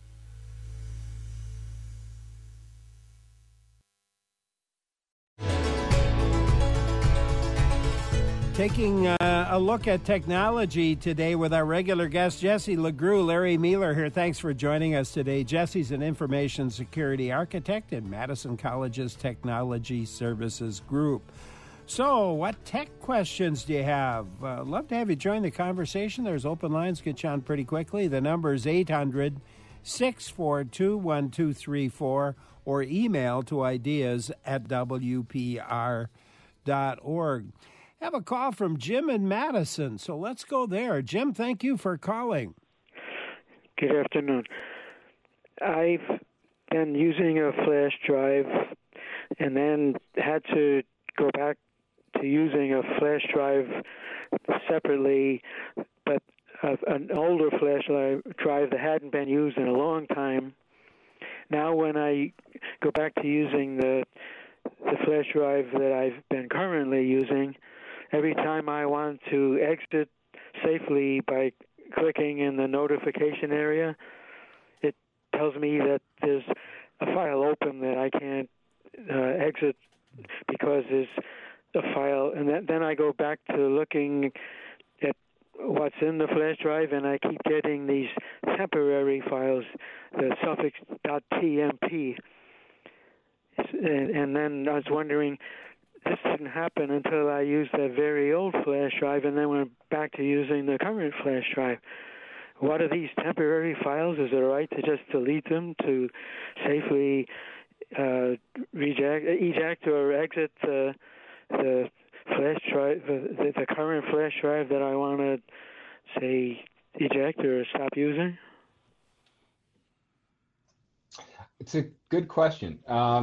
Taking a look at technology today with our regular guest, Jesse LeGroux. Larry Mealer here. Thanks for joining us today. Jesse's an information security architect in Madison College's Technology Services Group. So, what tech questions do you have? Love to have you join the conversation. There's open lines. Get you on pretty quickly. The number is 800-642-1234 or email to ideas@wpr.org. Have a call from Jim in Madison, so let's go there. Jim, thank you for calling. Good afternoon. I've been using a flash drive and then had to go back to using a flash drive separately, but an older flash drive that hadn't been used in a long time. Now when I go back to using the flash drive that I've been currently using, every time I want to exit safely by clicking in the notification area, it tells me that there's a file open that I can't exit because there's a file. And then I go back to looking at what's in the flash drive, and I keep getting these temporary files, the suffix .tmp. And then I was wondering, this didn't happen until I used that very old flash drive and then went back to using the current flash drive. What are these temporary files? Is it right to just delete them to safely eject or exit the flash drive, the current flash drive that I want to, say, eject or stop using? It's a good question.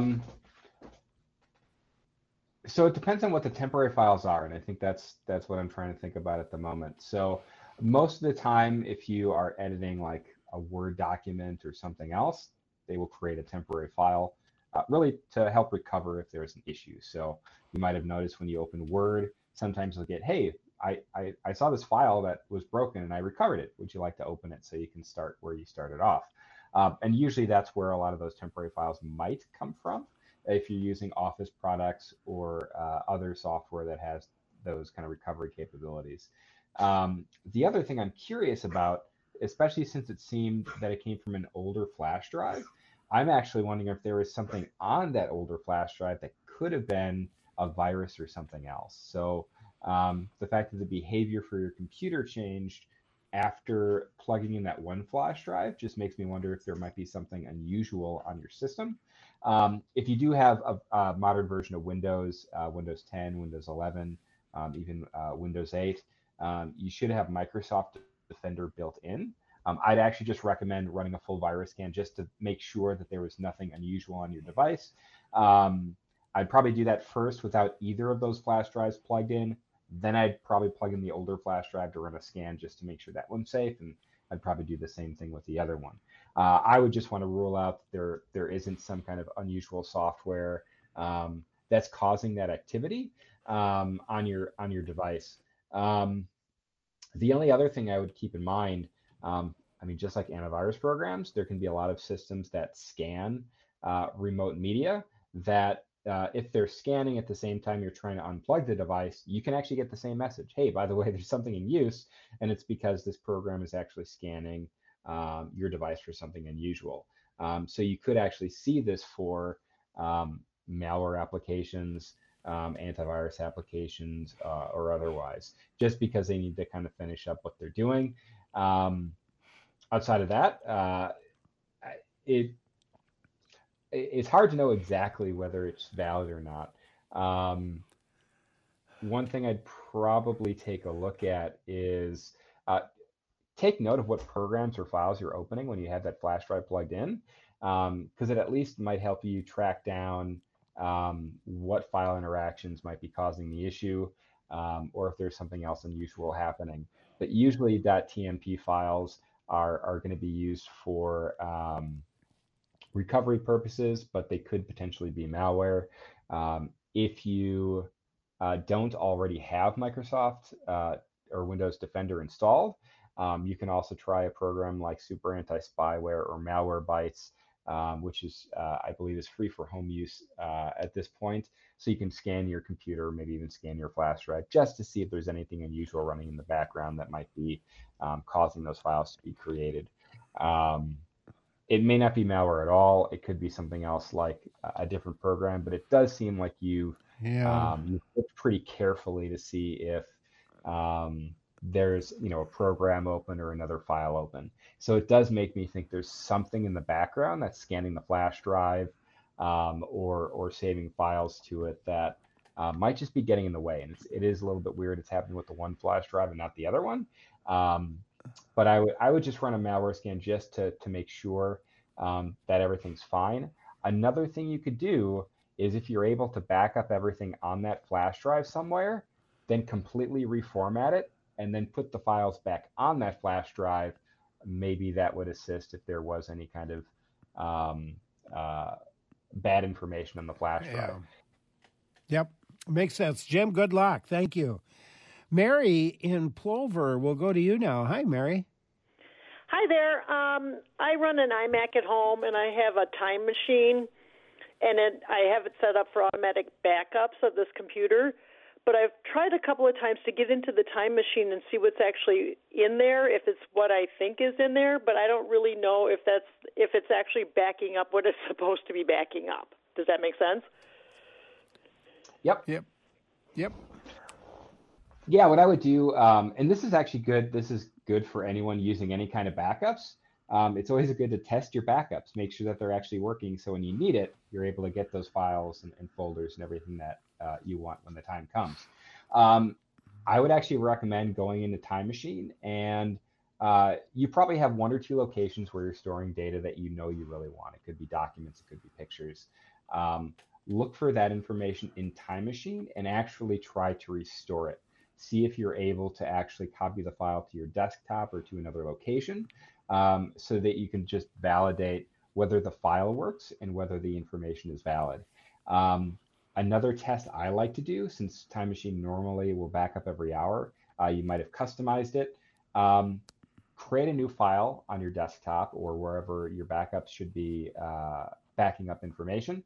So it depends on what the temporary files are, and I think that's what I'm trying to think about at the moment. So most of the time, if you are editing like a Word document or something else, they will create a temporary file, really to help recover if there's an issue. So you might have noticed when you open Word, sometimes you'll get, hey, I saw this file that was broken and I recovered it. Would you like to open it so you can start where you started off? And usually that's where a lot of those temporary files might come from, if you're using Office products or other software that has those kind of recovery capabilities. The other thing I'm curious about, especially since it seemed that it came from an older flash drive, I'm actually wondering if there was something on that older flash drive that could have been a virus or something else. So the fact that the behavior for your computer changed after plugging in that one flash drive just makes me wonder if there might be something unusual on your system. If you do have a modern version of Windows, Windows 10, Windows 11, even Windows 8, you should have Microsoft Defender built in. I'd actually just recommend running a full virus scan just to make sure that there was nothing unusual on your device. I'd probably do that first without either of those flash drives plugged in. Then I'd probably plug in the older flash drive to run a scan just to make sure that one's safe, and I'd probably do the same thing with the other one. I would just want to rule out that there isn't some kind of unusual software that's causing that activity on your device. The only other thing I would keep in mind, I mean, just like antivirus programs, there can be a lot of systems that scan remote media that if they're scanning at the same time you're trying to unplug the device, you can actually get the same message. Hey, by the way, there's something in use, and it's because this program is actually scanning your device for something unusual. So you could actually see this for malware applications, antivirus applications, or otherwise, just because they need to kind of finish up what they're doing. Outside of that, it's hard to know exactly whether it's valid or not. One thing I'd probably take a look at is take note of what programs or files you're opening when you have that flash drive plugged in, because it at least might help you track down what file interactions might be causing the issue, or if there's something else unusual happening. But usually .tmp files are going to be used for recovery purposes, but they could potentially be malware. If you don't already have Microsoft or Windows Defender installed, you can also try a program like Super Anti-Spyware or Malwarebytes, which is, I believe, is free for home use at this point. So you can scan your computer, maybe even scan your flash drive, just to see if there's anything unusual running in the background that might be causing those files to be created. It may not be malware at all. It could be something else like a different program, but it does seem like you've looked pretty carefully to see if there's a program open or another file open. So it does make me think there's something in the background that's scanning the flash drive or saving files to it that might just be getting in the way. And it is a little bit weird. It's happening with the one flash drive and not the other one. But I would just run a malware scan just to make sure that everything's fine. Another thing you could do is if you're able to back up everything on that flash drive somewhere, then completely reformat it and then put the files back on that flash drive. Maybe that would assist if there was any kind of bad information on the flash drive. Yep, makes sense. Jim, good luck. Thank you. Mary in Plover, we'll go to you now. Hi, Mary. Hi there. I run an iMac at home, and I have a time machine, and I have it set up for automatic backups of this computer. But I've tried a couple of times to get into the time machine and see what's actually in there, if it's what I think is in there. But I don't really know if it's actually backing up what it's supposed to be backing up. Does that make sense? Yep. Yeah, what I would do, and this is actually good. This is good for anyone using any kind of backups. It's always good to test your backups, make sure that they're actually working. So when you need it, you're able to get those files and folders and everything that you want when the time comes. I would actually recommend going into Time Machine, and you probably have one or two locations where you're storing data that you really want. It could be documents, it could be pictures. Look for that information in Time Machine and actually try to restore it. See if you're able to actually copy the file to your desktop or to another location, so that you can just validate whether the file works and whether the information is valid. Another test I like to do, since Time Machine normally will back up every hour, you might have customized it. Create a new file on your desktop or wherever your backups should be backing up information.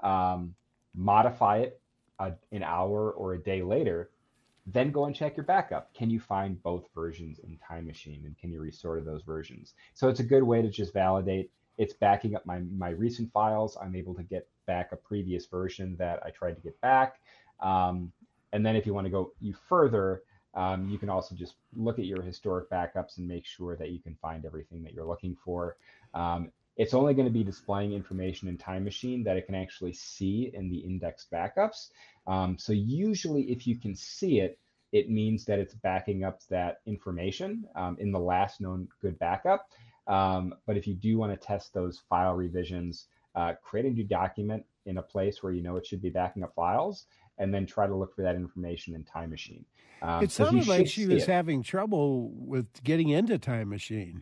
Modify it an hour or a day later. Then go and check your backup. Can you find both versions in Time Machine, and can you restore to those versions? So it's a good way to just validate it's backing up my recent files. I'm able to get back a previous version that I tried to get back. And then if you want to go further, you can also just look at your historic backups and make sure that you can find everything that you're looking for. It's only going to be displaying information in Time Machine that it can actually see in the indexed backups. So usually if you can see it, it means that it's backing up that information in the last known good backup. But if you do want to test those file revisions, create a new document in a place where you know it should be backing up files, and then try to look for that information in Time Machine. It sounded like she was having trouble with getting into Time Machine.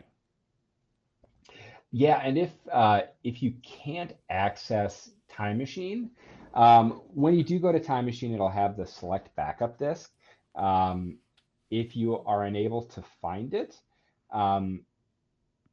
Yeah, and if you can't access Time Machine, when you do go to Time Machine, it'll have the select backup disk. If you are unable to find it,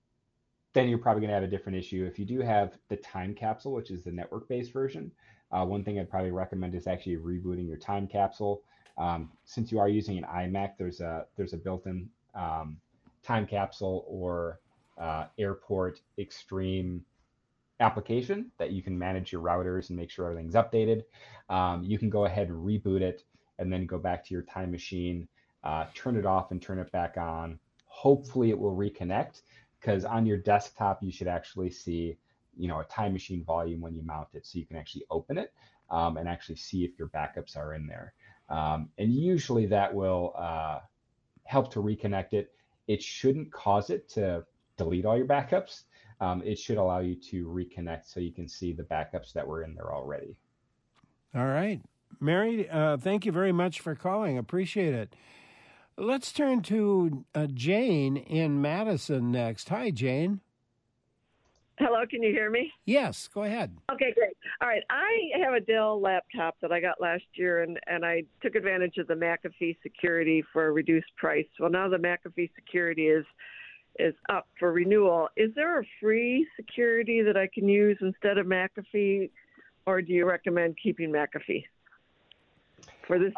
then you're probably going to have a different issue. If you do have the time capsule, which is the network-based version, one thing I'd probably recommend is actually rebooting your time capsule. Since you are using an iMac, there's a built-in time capsule or Airport Extreme application that you can manage your routers and make sure everything's updated. You can go ahead and reboot it and then go back to your time machine, turn it off and turn it back on. Hopefully it will reconnect, because on your desktop you should actually see, a time machine volume when you mount it, so you can actually open it and actually see if your backups are in there. And usually that will help to reconnect it. It shouldn't cause it to delete all your backups. It should allow you to reconnect so you can see the backups that were in there already. All right. Mary, thank you very much for calling. Appreciate it. Let's turn to Jane in Madison next. Hi, Jane. Hello, can you hear me? Yes, go ahead. Okay, great. All right, I have a Dell laptop that I got last year, and I took advantage of the McAfee security for a reduced price. Well, now the McAfee security is up for renewal. Is there a free security that I can use instead of McAfee, or do you recommend keeping McAfee for this?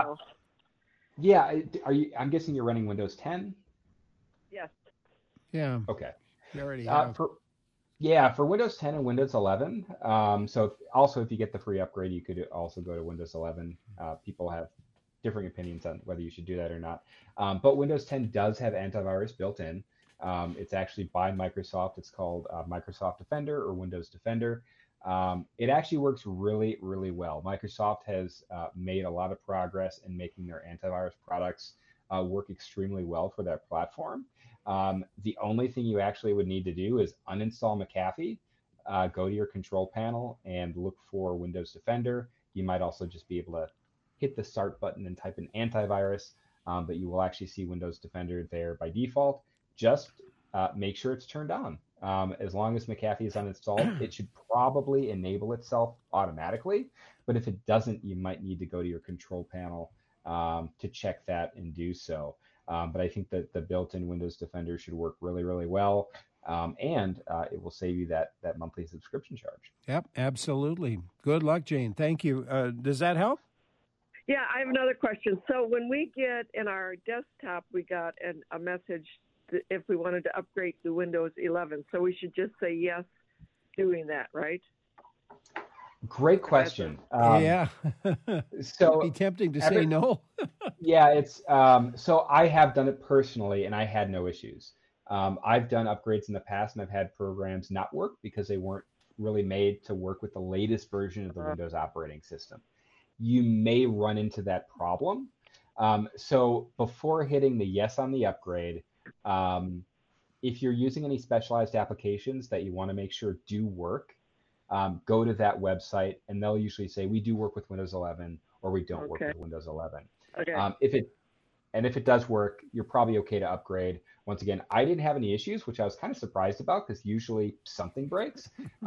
Yeah, I'm guessing you're running Windows 10? Yes. Yeah. Okay. You already have. For Windows 10 and Windows 11. So also, if you get the free upgrade, you could also go to Windows 11. People have differing opinions on whether you should do that or not. But Windows 10 does have antivirus built in. It's actually by Microsoft. It's called Microsoft Defender or Windows Defender. It actually works really, really well. Microsoft has made a lot of progress in making their antivirus products work extremely well for their platform. The only thing you actually would need to do is uninstall McAfee, go to your control panel and look for Windows Defender. You might also just be able to hit the start button and type in antivirus, but you will actually see Windows Defender there by default. Just make sure it's turned on. As long as McAfee is uninstalled, it should probably enable itself automatically. But if it doesn't, you might need to go to your control panel to check that and do so. But I think that the built-in Windows Defender should work really, really well. And it will save you that monthly subscription charge. Yep, absolutely. Good luck, Jane. Thank you. Does that help? Yeah, I have another question. So when we get in our desktop, we got a message if we wanted to upgrade to Windows 11. So we should just say yes doing that, right? Great question. Yeah. So it'd be tempting to say no. Yeah, it's so I have done it personally and I had no issues. I've done upgrades in the past and I've had programs not work because they weren't really made to work with the latest version of the Windows operating system. You may run into that problem. So before hitting the yes on the upgrade, if you're using any specialized applications that you want to make sure do work, go to that website and they'll usually say, we do work with Windows 11 or we don't work with Windows 11. Okay. If it does work, you're probably okay to upgrade. Once again, I didn't have any issues, which I was kind of surprised about because usually something breaks.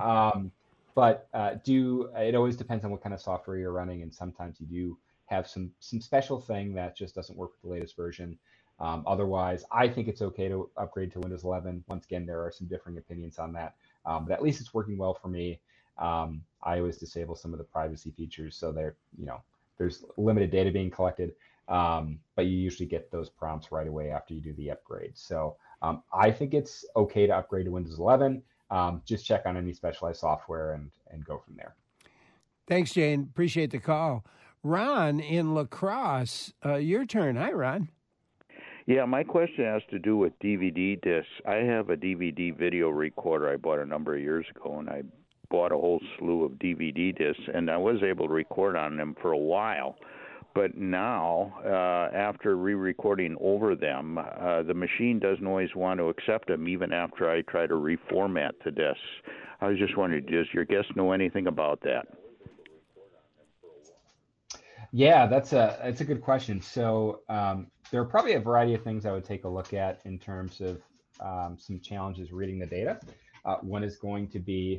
But it always depends on what kind of software you're running, and sometimes you do have some special thing that just doesn't work with the latest version. Otherwise, I think it's okay to upgrade to Windows 11. Once again, there are some differing opinions on that, but at least it's working well for me. I always disable some of the privacy features, so there's limited data being collected, but you usually get those prompts right away after you do the upgrade. So I think it's okay to upgrade to Windows 11. Just check on any specialized software and go from there. Thanks, Jane. Appreciate the call. Ron in La Crosse, your turn. Hi, Ron. Yeah, my question has to do with DVD discs. I have a DVD video recorder I bought a number of years ago, and I bought a whole slew of DVD discs, and I was able to record on them for a while. But now, after re-recording over them, the machine doesn't always want to accept them, even after I try to reformat the discs. I was just wondering, does your guest know anything about that? Yeah, that's a good question. So there are probably a variety of things I would take a look at in terms of some challenges reading the data. One is going to be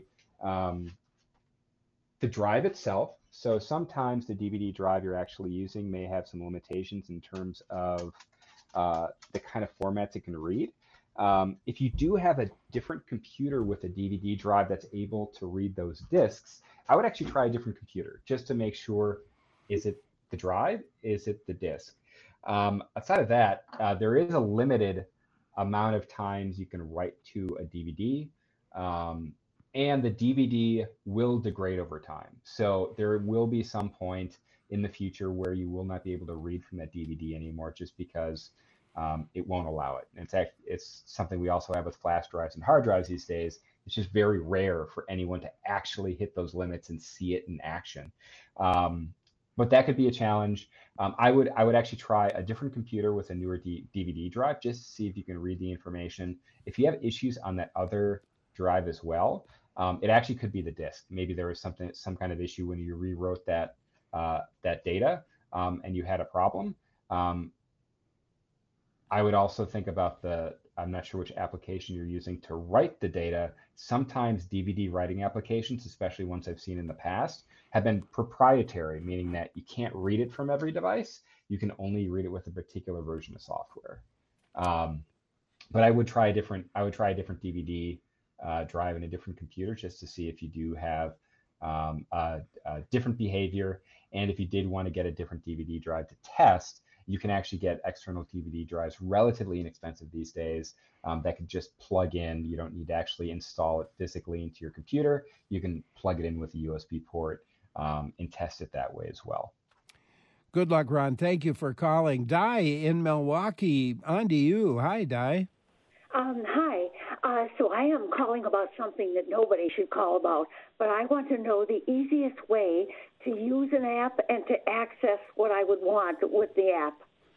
the drive itself. So sometimes the DVD drive you're actually using may have some limitations in terms of the kind of formats it can read. If you do have a different computer with a DVD drive that's able to read those discs, I would actually try a different computer just to make sure, is it the drive? Is it the disc? Outside of that, there is a limited amount of times you can write to a DVD, and the DVD will degrade over time. So there will be some point in the future where you will not be able to read from that DVD anymore just because it won't allow it. And it's something we also have with flash drives and hard drives these days. It's just very rare for anyone to actually hit those limits and see it in action. But that could be a challenge. I would actually try a different computer with a newer DVD drive just to see if you can read the information. If you have issues on that other drive as well, it actually could be the disk. Maybe there was some kind of issue when you rewrote that data and you had a problem. I would also think about I'm not sure which application you're using to write the data. Sometimes DVD writing applications, especially ones I've seen in the past, have been proprietary, meaning that you can't read it from every device. You can only read it with a particular version of software. But I would try a different DVD drive in a different computer just to see if you do have a different behavior. And if you did want to get a different DVD drive to test, you can actually get external DVD drives relatively inexpensive these days that can just plug in. You don't need to actually install it physically into your computer. You can plug it in with a USB port and test it that way as well. Good luck, Ron. Thank you for calling. Di in Milwaukee, on to you. Hi, Di. Hi. So I am calling about something that nobody should call about, but I want to know the easiest way to use an app and to access what I would want with the app.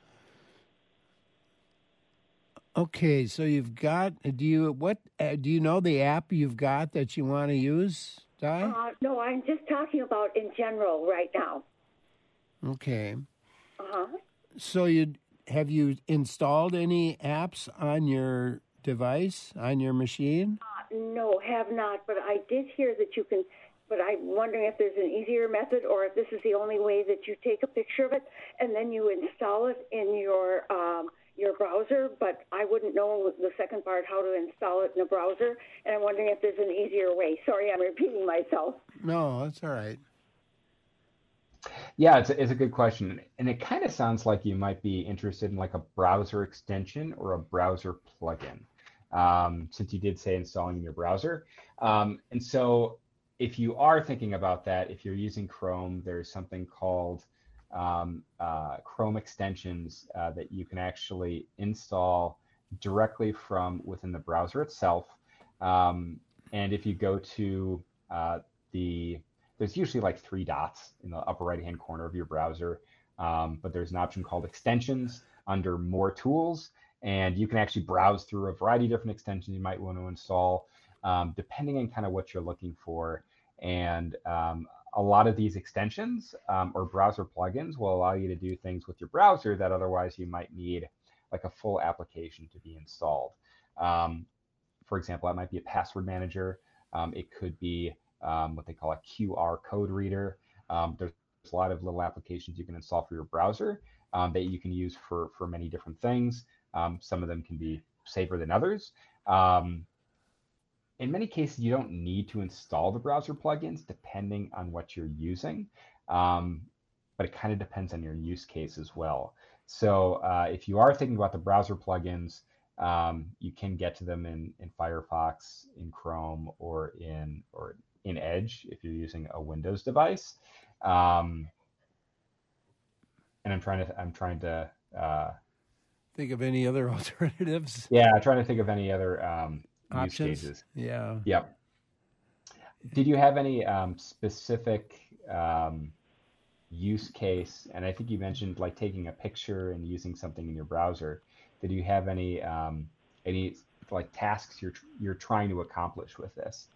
Okay, so you've got. Do you know the app you've got that you want to use, Di? No, I'm just talking about in general right now. Okay. So have you installed any apps on your device, on your machine? No, have not, but I did hear that you can, but I'm wondering if there's an easier method or if this is the only way that you take a picture of it and then you install it in your browser, but I wouldn't know the second part, how to install it in a browser, and I'm wondering if there's an easier way. Sorry, I'm repeating myself. No, that's all right. Yeah, it's a good question. And it kind of sounds like you might be interested in like a browser extension or a browser plugin, since you did say installing in your browser. And so if you are thinking about that, if you're using Chrome, there's something called Chrome extensions that you can actually install directly from within the browser itself. And if you go to there's usually like 3 dots in the upper right-hand corner of your browser, but there's an option called extensions under more tools, and you can actually browse through a variety of different extensions you might want to install, depending on kind of what you're looking for. And a lot of these extensions or browser plugins will allow you to do things with your browser that otherwise you might need like a full application to be installed. For example, that might be a password manager. It could be what they call a QR code reader. There's a lot of little applications you can install for your browser that you can use for many different things. Some of them can be safer than others. In many cases, you don't need to install the browser plugins depending on what you're using, but it kind of depends on your use case as well. So if you are thinking about the browser plugins, you can get to them in Firefox, in Chrome, or in Edge if you're using a Windows device. And I'm trying to think of any other alternatives. Yeah, I'm trying to think of any other use cases. Yeah. Yep. Did you have any specific use case? And I think you mentioned like taking a picture and using something in your browser. Did you have any like tasks you're trying to accomplish with this?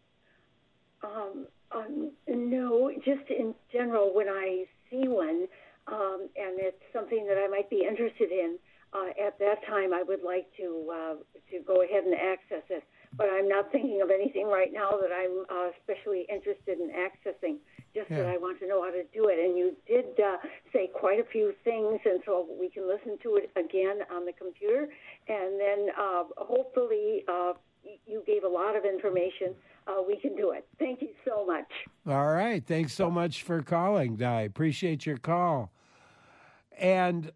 No, just in general, when I see one and it's something that I might be interested in, at that time I would like to go ahead and access it. But I'm not thinking of anything right now that I'm especially interested in accessing. just that I want to know how to do it. And you did say quite a few things, and so we can listen to it again on the computer. And then hopefully you gave a lot of information. We can do it. Thank you so much. All right. Thanks so much for calling, Di. Appreciate your call. And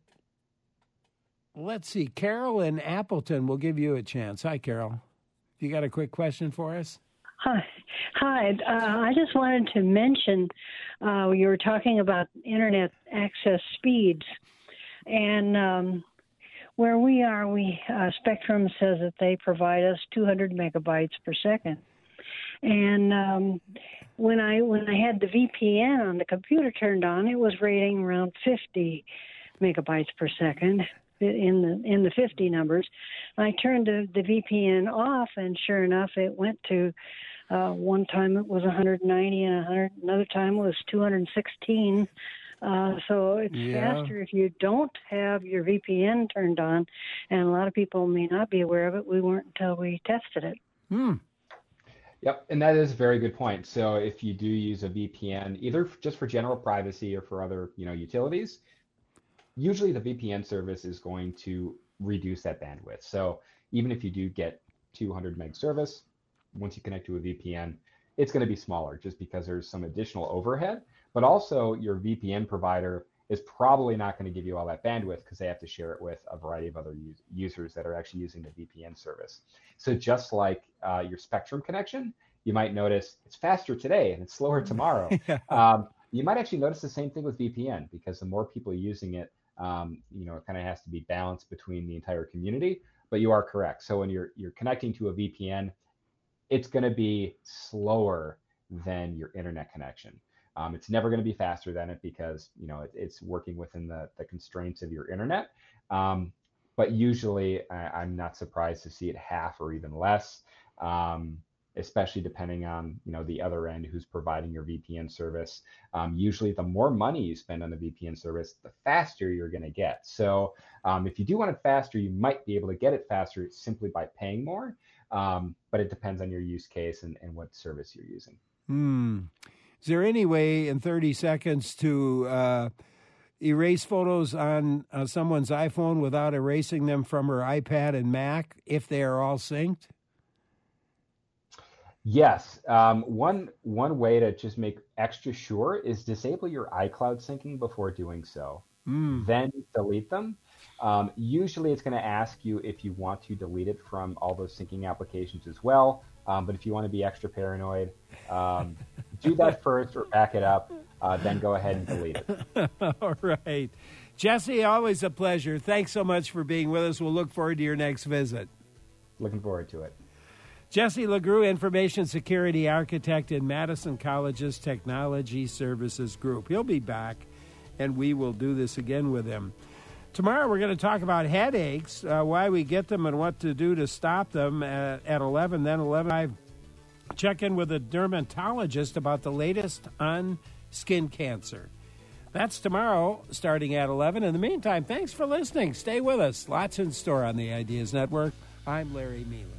let's see, Carol in Appleton, we'll give you a chance. Hi, Carol. You got a quick question for us? Hi. I just wanted to mention you were talking about internet access speeds, and where we are, Spectrum says that they provide us 200 megabytes per second, and when I had the VPN on the computer turned on, it was rating around 50 megabytes per second. In the 50 numbers. I turned the VPN off, and sure enough, it went to one time it was 190, and another time it was 216. So it's faster if you don't have your VPN turned on, and a lot of people may not be aware of it. We weren't until we tested it. Yep, and that is a very good point. So if you do use a VPN, either just for general privacy or for other utilities, usually the VPN service is going to reduce that bandwidth. So even if you do get 200 meg service, once you connect to a VPN, it's going to be smaller just because there's some additional overhead. But also your VPN provider is probably not going to give you all that bandwidth because they have to share it with a variety of other users that are actually using the VPN service. So just like your Spectrum connection, you might notice it's faster today and it's slower tomorrow. You might actually notice the same thing with VPN because the more people using it, it kind of has to be balanced between the entire community, but you are correct. So when you're connecting to a VPN, it's going to be slower than your internet connection. It's never going to be faster than it because, it's working within the constraints of your internet. But usually I'm not surprised to see it half or even less, especially depending on, the other end who's providing your VPN service. Usually the more money you spend on the VPN service, the faster you're going to get. So if you do want it faster, you might be able to get it faster simply by paying more. But it depends on your use case and what service you're using. Is there any way in 30 seconds to erase photos on someone's iPhone without erasing them from her iPad and Mac if they are all synced? Yes. One way to just make extra sure is disable your iCloud syncing before doing so. Then delete them. Usually it's going to ask you if you want to delete it from all those syncing applications as well. But if you want to be extra paranoid, do that first or back it up, then go ahead and delete it. All right. Jesse, always a pleasure. Thanks so much for being with us. We'll look forward to your next visit. Looking forward to it. Jesse LeGroux, Information Security Architect in Madison College's Technology Services Group. He'll be back, and we will do this again with him. Tomorrow we're going to talk about headaches, why we get them and what to do to stop them at 11. Then 11, I check in with a dermatologist about the latest on skin cancer. That's tomorrow starting at 11. In the meantime, thanks for listening. Stay with us. Lots in store on the Ideas Network. I'm Larry Mealer.